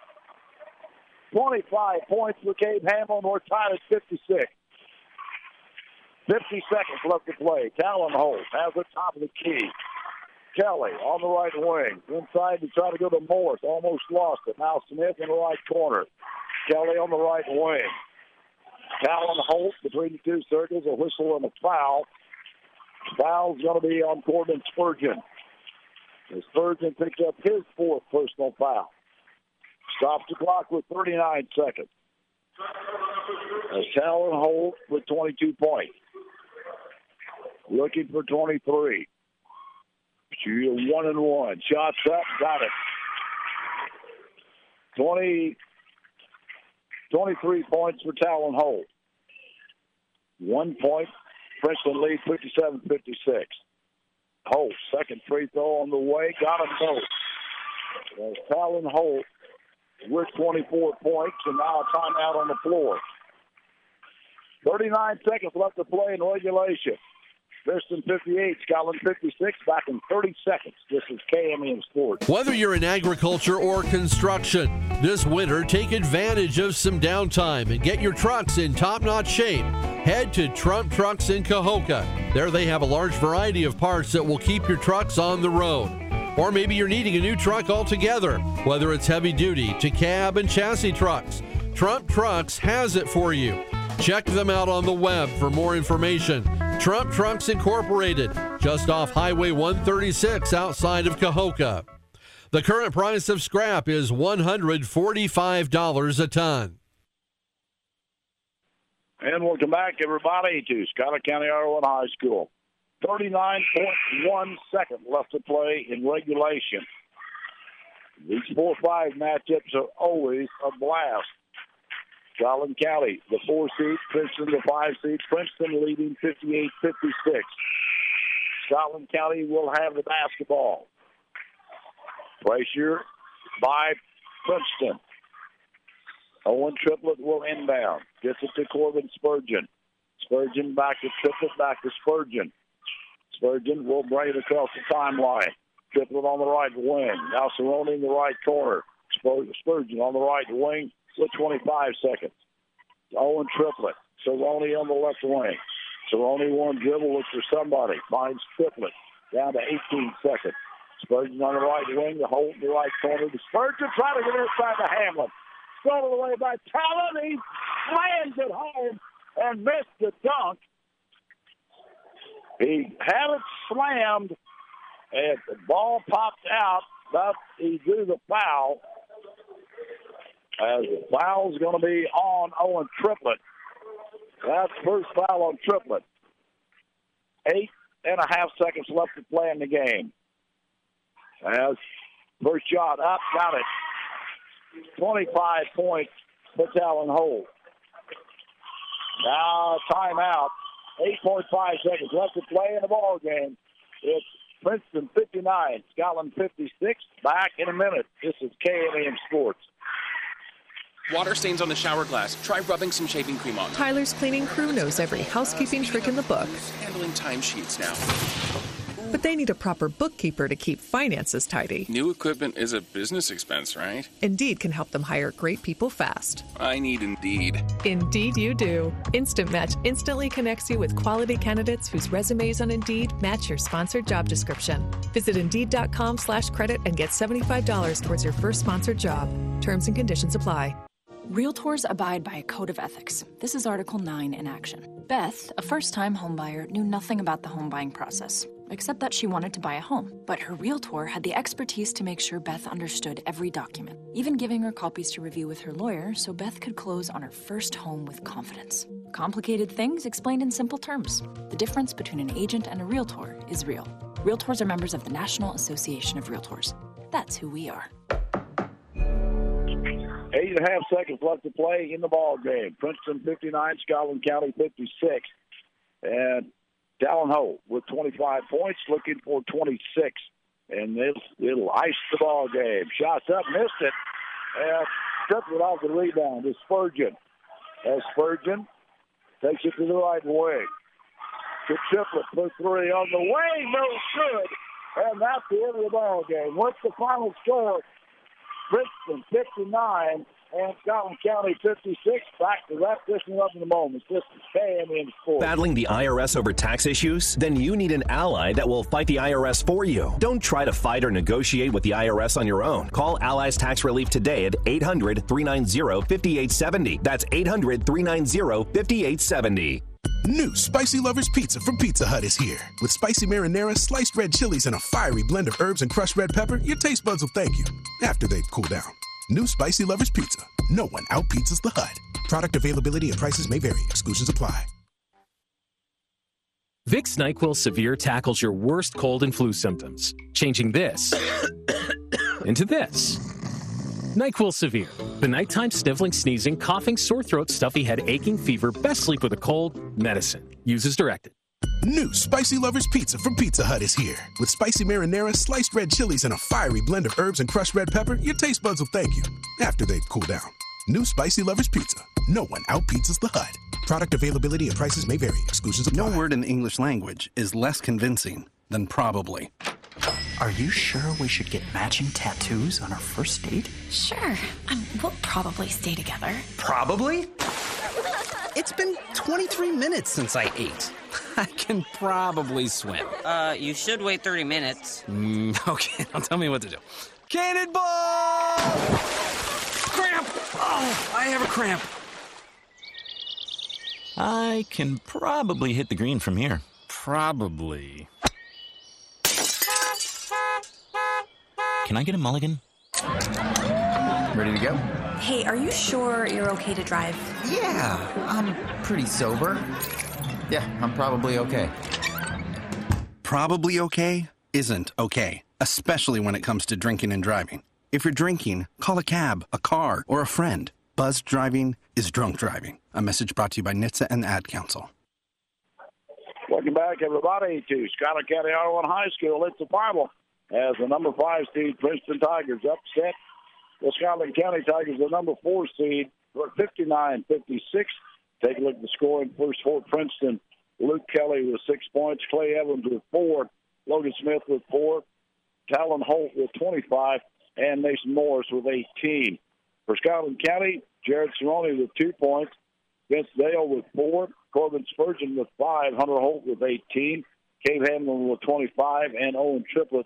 25 points for Cabe Hamlin. We're tied at 56. 50 seconds left to play. Talon Holt has the top of the key. Kelly on the right wing. Inside to try to go to Morris. Almost lost it. Now Smith in the right corner. Kelly on the right wing. Talon Holt between the two circles. A whistle and a foul. Foul's going to be on Corbin Spurgeon. As Spurgeon picks up his fourth personal foul. Stops the clock with 39 seconds. As Talon Holt with 22 points. Looking for 23. She's 1-1. Shots up, got it. 23 points for Talon Holt. 1 point. Princeton lead 57-56. Holt, second free throw on the way. Got him both. As Talon Holt with 24 points, and now a timeout on the floor. 39 seconds left to play in regulation. Princeton 58, Scotland 56, back in 30 seconds. This is KMEM Sports.
Whether you're in agriculture or construction, this winter take advantage of some downtime and get your trucks in top-notch shape. Head to Trump Trucks in Cahokia. There they have a large variety of parts that will keep your trucks on the road. Or maybe you're needing a new truck altogether, whether it's heavy duty to cab and chassis trucks. Trump Trucks has it for you. Check them out on the web for more information. Trump Trucks Incorporated, just off Highway 136 outside of Cahokia. The current price of scrap is $145 a ton.
And welcome back, everybody, to Scotland County R1 High School. 39.1 seconds left to play in regulation. These 4-5 matchups are always a blast. Scotland County, the 4 seed, Princeton, the 5 seed. Princeton leading 58-56. Scotland County will have the basketball. Pressure by Princeton. Owen Triplett will inbound. Gets it to Corbin Spurgeon. Spurgeon back to Triplett, back to Spurgeon. Spurgeon will bring it across the timeline. Triplett on the right wing. Now Cerrone in the right corner. Spurgeon on the right wing with 25 seconds. Owen Triplett. Cerrone on the left wing. Cerrone one dribble, looks for somebody. Finds Triplett. Down to 18 seconds. Spurgeon on the right wing, the Holt in the right corner. The Spurgeon trying to get inside to Hamlin. Stolen away by Talon. He slams it home and missed the dunk. He had it slammed, and the ball popped out, but he drew the foul. As the foul is going to be on Owen Triplett. That's first foul on Triplett. 8.5 seconds left to play in the game. As first shot up, got it. 25 points for Talon Holt. Now timeout. 8.5 seconds left to play in the ball game. It's Princeton 59, Scotland 56. Back in a minute. This is KMEM Sports.
Water stains on the shower glass. Try rubbing some shaving cream on them.
Tyler's cleaning crew knows every housekeeping trick in the book.
Handling timesheets now.
But they need a proper bookkeeper to keep finances tidy.
New equipment is a business expense, right?
Indeed can help them hire great people fast.
I need Indeed.
Indeed you do. Instant Match instantly connects you with quality candidates whose resumes on Indeed match your sponsored job description. Visit Indeed.com/credit and get $75 towards your first sponsored job. Terms and conditions apply.
Realtors abide by a code of ethics. This is Article 9 in action. Beth, a first-time homebuyer, knew nothing about the home buying process, except that she wanted to buy a home. But her realtor had the expertise to make sure Beth understood every document, even giving her copies to review with her lawyer so Beth could close on her first home with confidence. Complicated things explained in simple terms. The difference between an agent and a realtor is real. Realtors are members of the National Association of Realtors. That's who we are.
8.5 seconds left to play in the ball game. Princeton 59, Scotland County 56. And Talon Holt with 25 points, looking for 26. And it'll ice the ball game. Shots up, missed it. And Triplett off the rebound to Spurgeon. As Spurgeon takes it to the right wing. To Triplett for three on the way, no good. And that's the end of the ball game. What's the final score? Princeton 59 and Scotland County 56. Back to wrap this one up in a moment. This is KMEM Sports.
Battling the IRS over tax issues? Then you need an ally that will fight the IRS for you. Don't try to fight or negotiate with the IRS on your own. Call Allies Tax Relief today at 800-390-5870. That's 800-390-5870.
New Spicy Lovers Pizza from Pizza Hut is here. With spicy marinara, sliced red chilies, and a fiery blend of herbs and crushed red pepper, your taste buds will thank you after they've cooled down. New Spicy Lovers Pizza. No one out-pizzas the Hut. Product availability and prices may vary. Exclusions apply.
Vicks NyQuil Severe tackles your worst cold and flu symptoms, changing this into this. NyQuil Severe. The nighttime sniffling, sneezing, coughing, sore throat, stuffy head, aching, fever, best sleep with a cold, medicine. Use as directed.
New Spicy Lovers Pizza from Pizza Hut is here. With spicy marinara, sliced red chilies, and a fiery blend of herbs and crushed red pepper, your taste buds will thank you after they've cooled down. New Spicy Lovers Pizza. No one out-pizzas the Hut. Product availability and prices may vary. Exclusions apply.
No word in the English language is less convincing than probably.
Are you sure we should get matching tattoos on our first date?
Sure. We'll probably stay together.
Probably? It's been 23 minutes since I ate. I can probably swim.
You should wait 30 minutes.
Okay, now tell me what to do. Cannonball! Cramp! Oh, I have a cramp.
I can probably hit the green from here.
Probably.
Can I get a mulligan?
Ready to go?
Hey, are you sure you're okay to drive?
Yeah, I'm pretty sober. Yeah, I'm probably okay. Probably okay isn't okay, especially when it comes to drinking and driving. If you're drinking, call a cab, a car, or a friend. Buzzed driving is drunk driving. A message brought to you by NHTSA and the Ad Council.
Welcome back, everybody, to Scotland County R1 High School. It's the final as the number 5 seed Princeton Tigers upset the Scotland County Tigers, the number 4 seed, for 59-56. Take a look at the scoring. First for Princeton, Luke Kelly with 6 points, Clay Evans with 4, Logan Smith with 4, Talon Holt with 25, and Mason Morris with 18. For Scotland County, Jared Cerrone with 2 points, Vince Dale with 4, Corbin Spurgeon with 5, Hunter Holt with 18, Cave Hamlin with 25, and Owen Triplett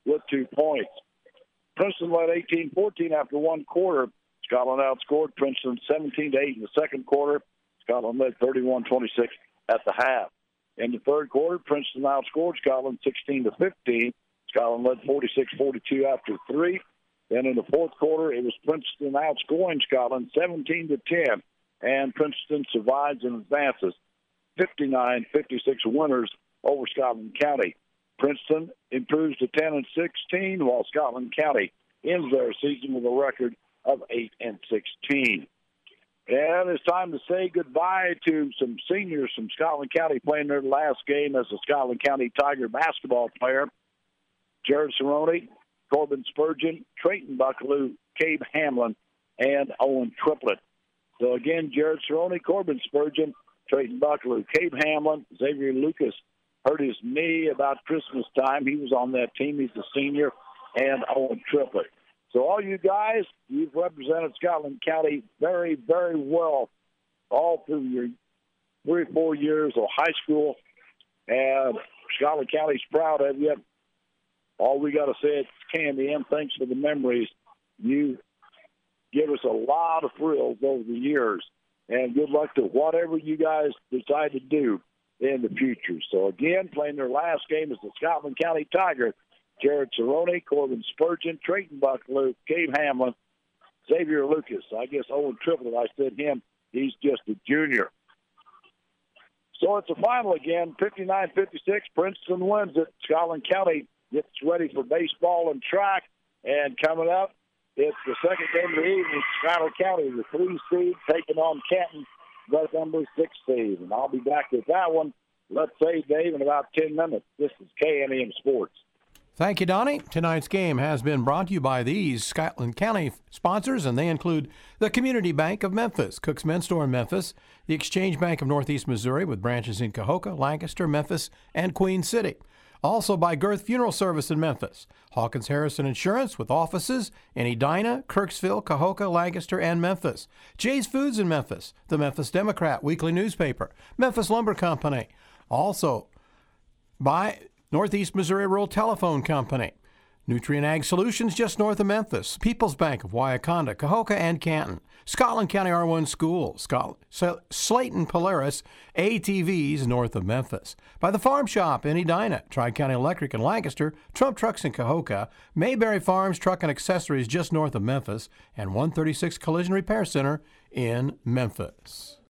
with 2 points. Princeton led 18-14 after one quarter. Scotland outscored Princeton 17-8 in the second quarter. Scotland led 31-26 at the half. In the third quarter, Princeton outscored Scotland 16-15. Scotland led 46-42 after three. Then in the fourth quarter, it was Princeton outscoring Scotland 17-10, and Princeton survives and advances 59-56 winners over Scotland County. Princeton improves to 10-16, while Scotland County ends their season with a record of 8-16. And it's time to say goodbye to some seniors from Scotland County playing their last game as a Scotland County Tiger basketball player. Jared Cerrone, Corbin Spurgeon, Trayton Buckaloo, Cabe Hamlin, and Owen Triplett. So again, Jared Cerrone, Corbin Spurgeon, Trayton Buckaloo, Cabe Hamlin, Xavier Lucas hurt his knee about Christmas time. He was on that team. He's a senior, and Owen Triplett. So all you guys, you've represented Scotland County very, very well all through your 3 or 4 years of high school, and Scotland County's proud of you. All we got to say is, Candy M, thanks for the memories. You give us a lot of thrills over the years, and good luck to whatever you guys decide to do in the future. So again, playing their last game is the Scotland County Tigers. Jared Cerrone, Corbin Spurgeon, Trayton Buckaloo, Cabe Hamlin, Xavier Lucas. I guess Owen Triplett, I said him. He's just a junior. So it's a final again, 59-56. Princeton wins it. Scotland County gets ready for baseball and track. And coming up, it's the second game of the evening. Scotland County, the 3 seed, taking on Canton, the number 6 seed. And I'll be back with that one, let's say, Dave, in about 10 minutes. This is KNEM Sports.
Thank you, Donnie. Tonight's game has been brought to you by these Scotland County sponsors, and they include the Community Bank of Memphis, Cook's Men's Store in Memphis, the Exchange Bank of Northeast Missouri with branches in Cahokia, Lancaster, Memphis, and Queen City. Also by Girth Funeral Service in Memphis, Hawkins Harrison Insurance with offices in Edina, Kirksville, Cahokia, Lancaster, and Memphis. Jay's Foods in Memphis, the Memphis Democrat weekly newspaper, Memphis Lumber Company. Also by Northeast Missouri Rural Telephone Company, Nutrient Ag Solutions just north of Memphis, People's Bank of Wauconda, Cahokia, and Canton, Scotland County R1 Schools, Slayton Polaris ATVs north of Memphis, by the Farm Shop in Edina, Tri-County Electric in Lancaster, Trump Trucks in Cahokia, Mayberry Farms Truck and Accessories just north of Memphis, and 136 Collision Repair Center in Memphis.